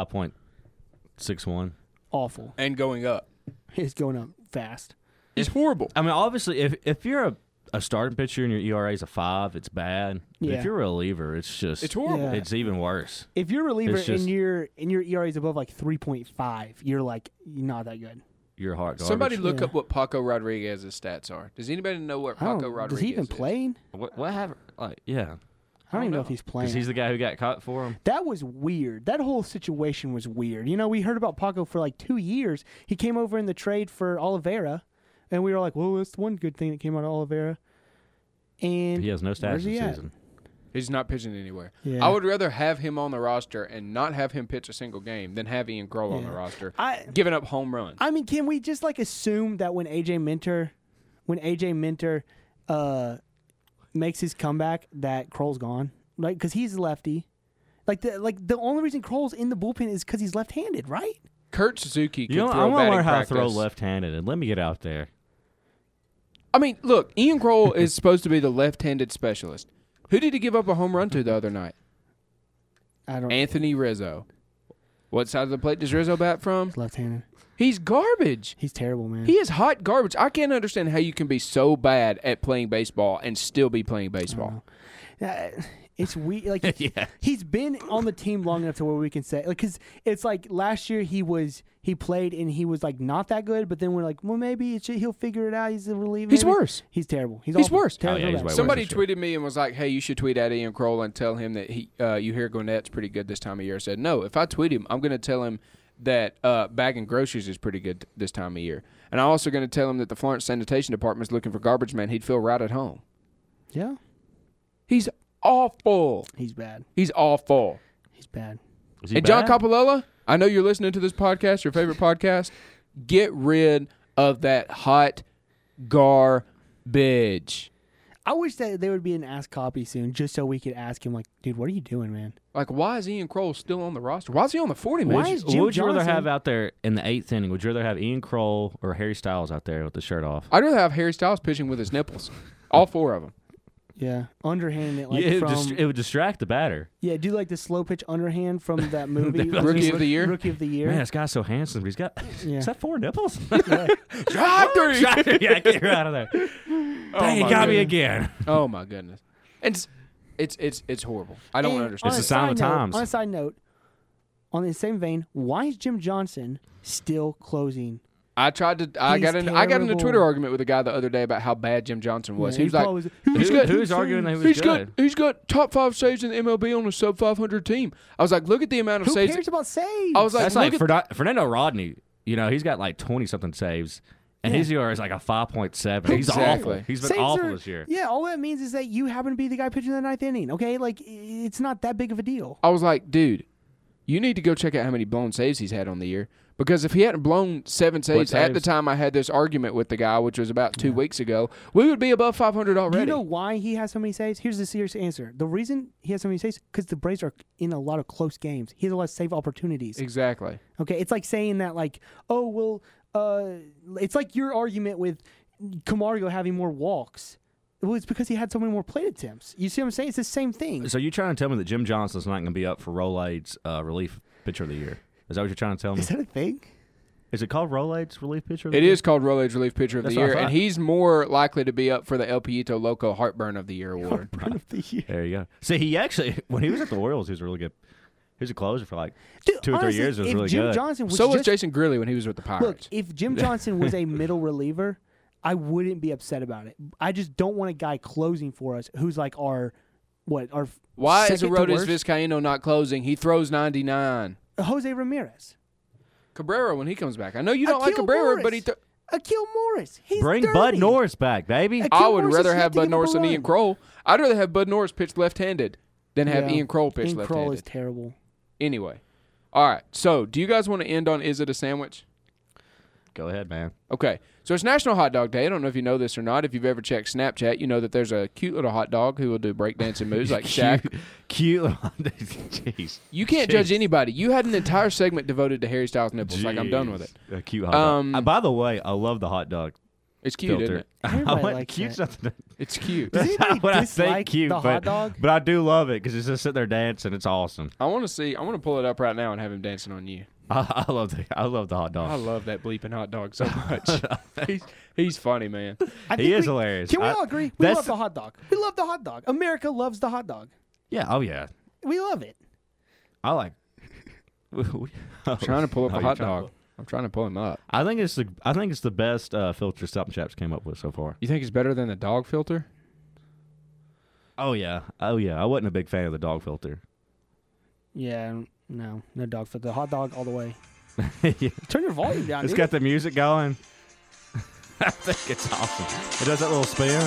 5.61. Awful. And going up. It's going up fast. It's horrible. I mean, obviously, if you're a starting pitcher and your ERA is a 5, it's bad. But Yeah. if you're a reliever, it's just It's horrible. Yeah. It's even worse. If you're a reliever It's just- and your ERA is above like 3.5, you're not that good. You're hard garbage. Somebody look Yeah. up what Paco Rodriguez's stats are. Does anybody know what I Paco don't, Rodriguez does he even is? play? What happened? Like, yeah, I don't even know know. if he's playing. because he's the guy who got caught for him. That was weird. That whole situation was weird. You know, we heard about Paco for like 2 years. He came over in the trade for Oliveira, and we were like, well, that's one good thing that came out of Oliveira. And He has no stats where's this he at? season. He's not pitching anywhere. Yeah. I would rather have him on the roster and not have him pitch a single game than have Ian Kroll on the Yeah. roster, I giving up home runs. mean, can we just like assume that when AJ Minter makes his comeback, that Kroll's gone, like because he's lefty. Like the only reason Kroll's in the bullpen is because he's left-handed, right? Kurt Suzuki could You know, throw I want to batting learn how to practice. throw left-handed, and let me get out there. I mean, look, Ian Kroll is supposed to be the left-handed specialist. Who did he give up a home run to the other night? I don't. Anthony Rizzo. What side of the plate does Rizzo bat from? He's left-handed. He's garbage. He's terrible, man. He is hot garbage. I can't understand how you can be so bad at playing baseball and still be playing baseball. It's weird. Like Yeah. he's been on the team long enough to where we can say, like, because it's like last year he played and he was like not that good, but then we're like, well, maybe he'll figure it out. He's a reliever. He's maybe. worse. He's terrible. He's He's awful. worse. Terrible Oh, yeah, he's bad. way worse. Somebody this year. tweeted me and was like, hey, you should tweet at Ian Kroll and tell him that you hear Garnett's pretty good this time of year. I said, no, if I tweet him, I'm going to tell him that bagging groceries is pretty good this time of year. And I'm also going to tell him that the Florence Sanitation Department is looking for garbage man. He'd feel right at home. Yeah. He's awful. He's bad. He's awful. He's bad. Is he Hey, John bad? Coppola, I know you're listening to this podcast, your favorite podcast. Get rid of that hot garbage. I wish that there would be an Ask Copy soon, just so we could ask him, like, dude, what are you doing, man? Like, why is Ian Kroll still on the roster? Why is he on the 40 man? Why is Jim What would you rather Johnson- have out there in the 8th inning? Would you rather have Ian Kroll or Harry Styles out there with the shirt off? I'd rather have Harry Styles pitching with his nipples. All 4 of them. Yeah, underhand it, like Yeah, from it would distract the batter. yeah, do like the slow pitch underhand from that movie, Rookie of the Year? Rookie of the Year. Man, this guy's so handsome, but he's got Yeah. is that 4 nipples? Factory! Yeah, get her out of there. Dang, he my got me goodness. again. Oh my goodness. And it's horrible. I don't And understand. It's on a sign of side note- times. On a side note, on the same vein, why is Jim Johnson still closing? I got in a terrible. Twitter argument with a guy the other day about how bad Jim Johnson was. Yeah, he was like, probably he's good. Who's arguing that he was good? He's got top 5 saves in the MLB on a sub 500 team. I was like, look at the amount of Who saves. cares about saves? I was like, That's look like at Fernando Rodney. You know, he's got like 20-something saves, and Yeah. his ERA is like a 5.7. He's Exactly. awful. He's been Saves awful are- this year. Yeah, all that means is that you happen to be the guy pitching the 9th inning. Okay, like it's not that big of a deal. I was like, dude, you need to go check out how many blown saves he's had on the year. Because if he hadn't blown 7 saves at the saves? time I had this argument with the guy, which was about 2 weeks ago, we would be above 500 already. Do you know why he has so many saves? Here's the serious answer. The reason he has so many saves because the Braves are in a lot of close games. He has a lot of save opportunities. Exactly. Okay, it's like saying that, like, oh well, it's like your argument with Camargo having more walks. Well, it's because he had so many more plate attempts. You see what I'm saying? It's the same thing. So you're trying to tell me that Jim Johnson's not going to be up for Rolaids relief pitcher of the year? Is that what you're trying to tell me? Is that a thing? Is it called Rolaids relief pitcher of the It year? is called Rolaids Relief Pitcher of That's the what I Year, and thought. he's more likely to be up for the El Piito Loco Heartburn of the Year award. Burn of the year. There you go. See, he actually, when he was at the Orioles, he was really good. He was a closer for like Dude, 2 or 3 honestly, years. It was if really Jim good. Johnson was So was just, Jason Grilly when he was with the Look, Pirates. if Jim Johnson was a middle reliever, I wouldn't be upset about it. I just don't want a guy closing for us who's like our Why is second to Aroldis worst? Vizcaíno not closing? He throws 99. Jose Ramirez. Cabrera when he comes back. I know you don't like Akil Cabrera, Morris. but he. Akil Morris. He's Bring dirty. Bud Norris back, baby. Akil I would Morris rather has have yet to Bud give up Norris a than run. Ian Kroll. I'd rather have Bud Norris pitch left-handed than have Yeah. Ian Kroll pitch Ian left-handed. Kroll is terrible. Anyway, all right. So, do you guys want to end on Is It a Sandwich? Go ahead, man. Okay. So it's National Hot Dog Day. I don't know if you know this or not. If you've ever checked Snapchat, you know that there's a cute little hot dog who will do breakdancing moves like Shaq. Cute. Jeez. You can't judge anybody. You had an entire segment devoted to Harry Styles' nipples. Like, I'm done with it. A cute hot dog. Um, By the way, I love the hot dog It's cute, filter. isn't it? Everybody I went likes cute's that. nothing. It's cute. Does That's anybody not what I dislike think cute, the but, hot dog? but I do love it because it's just sitting there dancing. It's awesome. I want to pull it up right now and have him dancing on you. I love the hot I dog. love that bleeping hot dog so much. he's funny, man. I He think is hilarious. Can we I- all agree? We that's- love the hot dog. We love the hot dog. America loves the hot dog. Yeah. Oh yeah. We love it. I like. I'm trying to pull up Oh, a you're hot trying to dog. I'm trying to pull him up. I think it's the best filter Snapchat's came up with so far. You think it's better than the dog filter? Oh yeah. I wasn't a big fan of the dog filter. Yeah, no dog for the hot dog all the way. Yeah. Turn your volume down, It's dude. got the music going. I think it's awesome. It does that little spin.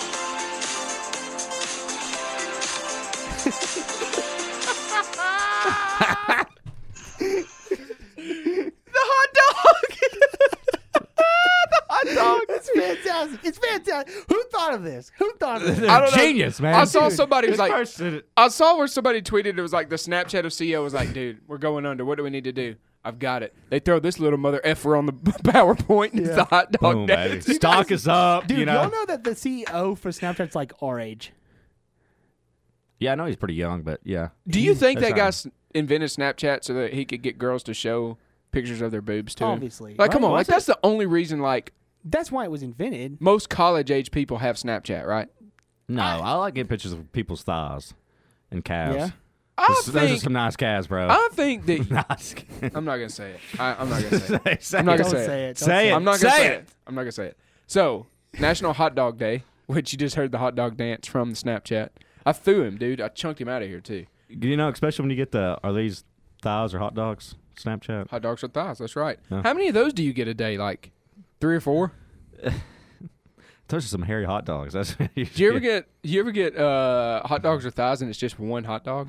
It's fantastic. It's fantastic. Who thought of this? Who thought of this? I don't know. Genius, man. I saw somebody was This like, person- I saw where somebody tweeted it was like the Snapchat of CEO was like, dude, we're going under. What do we need to do? I've got it. They throw this little mother effer on the PowerPoint. And It's the hot dog boom, baby. dance. Stock is up. Dude, you know. y'all know that the CEO for Snapchat's like our age. Yeah, I know he's pretty young, but yeah. Do you think That's that guy nice. invented Snapchat so that he could get girls to show pictures of their boobs to him? Obviously. Like, come right? on. Like, that's the only reason, like, That's why it was invented. most college-age people have Snapchat, right? No, I like getting pictures of people's thighs and calves. Yeah. I Those are think, some nice calves, bro. I think that... Nice. I'm not going to say it. I'm not going to say it. Say I'm not it. gonna Don't say say it. it. Don't Say it. I'm not going to Say say it. I'm not going to say it. So, National Hot Dog Day, which you just heard the hot dog dance from the Snapchat. I threw him, dude. I chunked him out of here, too. You know, especially when you get are these thighs or hot dogs? Snapchat. Hot dogs with thighs. That's right. Yeah. How many of those do you get a day? Like 3 or 4? Those are some hairy hot dogs. That's. Do you ever get hot dogs with thighs and it's just one hot dog?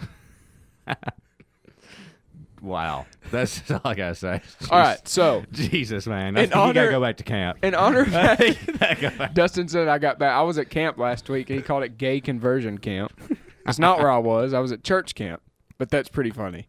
Wow, that's all I gotta say. All right, so Jesus, man, In you gotta honor- go back to camp. in honor of that, Go back. Dustin said I got back. I was at camp last week and he called it gay conversion camp. That's not where I was. I was at church camp, but that's pretty funny.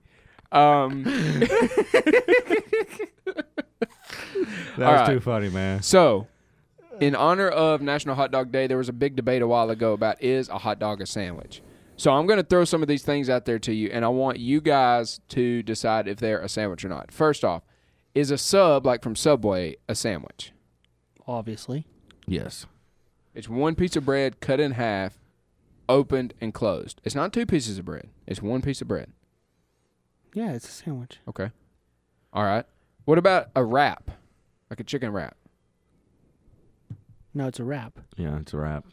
That all was right. too funny, man. So, in honor of National Hot Dog Day, there was a big debate a while ago about is a hot dog a sandwich? So I'm going to throw some of these things out there to you, and I want you guys to decide if they're a sandwich or not. First off, is a sub, like from Subway, a sandwich? Obviously. Yes. It's one piece of bread cut in half, opened and closed. It's not 2 pieces of bread. It's one piece of bread. Yeah, it's a sandwich. Okay. All right. What about a wrap? Like a chicken wrap? No, it's a wrap. Yeah, it's a wrap.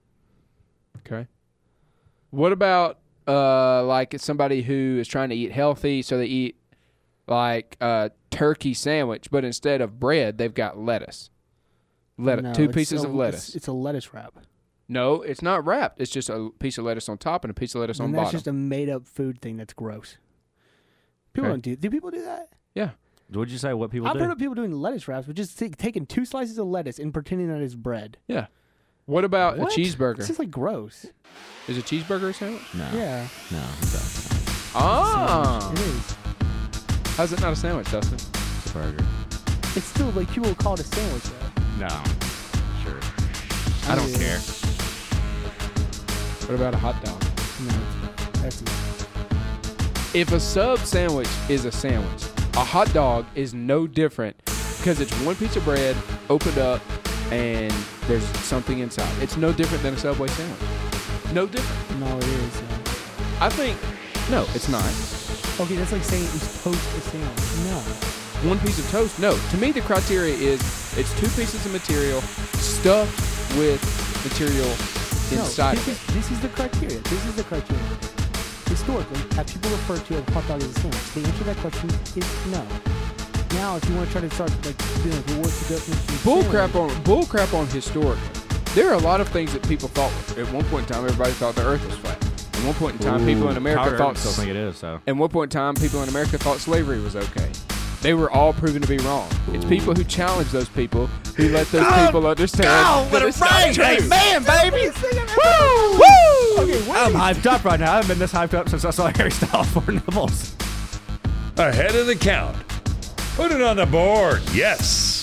Okay. What about like somebody who is trying to eat healthy, so they eat like a turkey sandwich, but instead of bread, they've got lettuce. No, 2 it's pieces of lettuce. It's a lettuce wrap. No, it's not wrapped. It's just a piece of lettuce on top and a piece of lettuce on And that's bottom. just a made-up food thing that's gross. People Okay. don't do. Do people do that? Yeah. What'd you say? What people I've do? heard of people doing lettuce wraps, but just taking 2 slices of lettuce and pretending that it's bread. Yeah. What about What? a cheeseburger? It's just like gross. Is a cheeseburger a sandwich? No. Yeah, No. It's Ah. it is. How's it not a sandwich, Dustin? a burger. It's still like people would call it a sandwich though. No. Sure. I don't Yeah. care. What about a hot dog? No, that's If a sub sandwich is a sandwich, a hot dog is no different because it's one piece of bread opened up and there's something inside. It's no different than a Subway sandwich. No different. no, it is. I think, no, it's not. Okay, that's like saying it's toast a sandwich. No. One piece of toast? No. To me, the criteria is it's 2 pieces of material stuffed with material inside no, of it. this is the criteria. This is the criteria. Historically, have people referred to a hot dog as a sandwich? The answer to that question is no. Now, if you want to try to start like being like, well, what's the definition of Bull crap on historically. There are a lot of things that people thought. At one point in time, everybody thought the Earth was flat. At one point in time, people in America I thought. still think it is. So. At one point in time, people in America thought slavery was okay. They were all proven to be wrong. It's people who challenge those people who let those people understand that it's not true. Man, baby. Woo! Woo! Okay, I'm hyped up right now. I haven't been this hyped up since I saw Harry Styles for Nibbles. Ahead of the count. Put it on the board. Yes.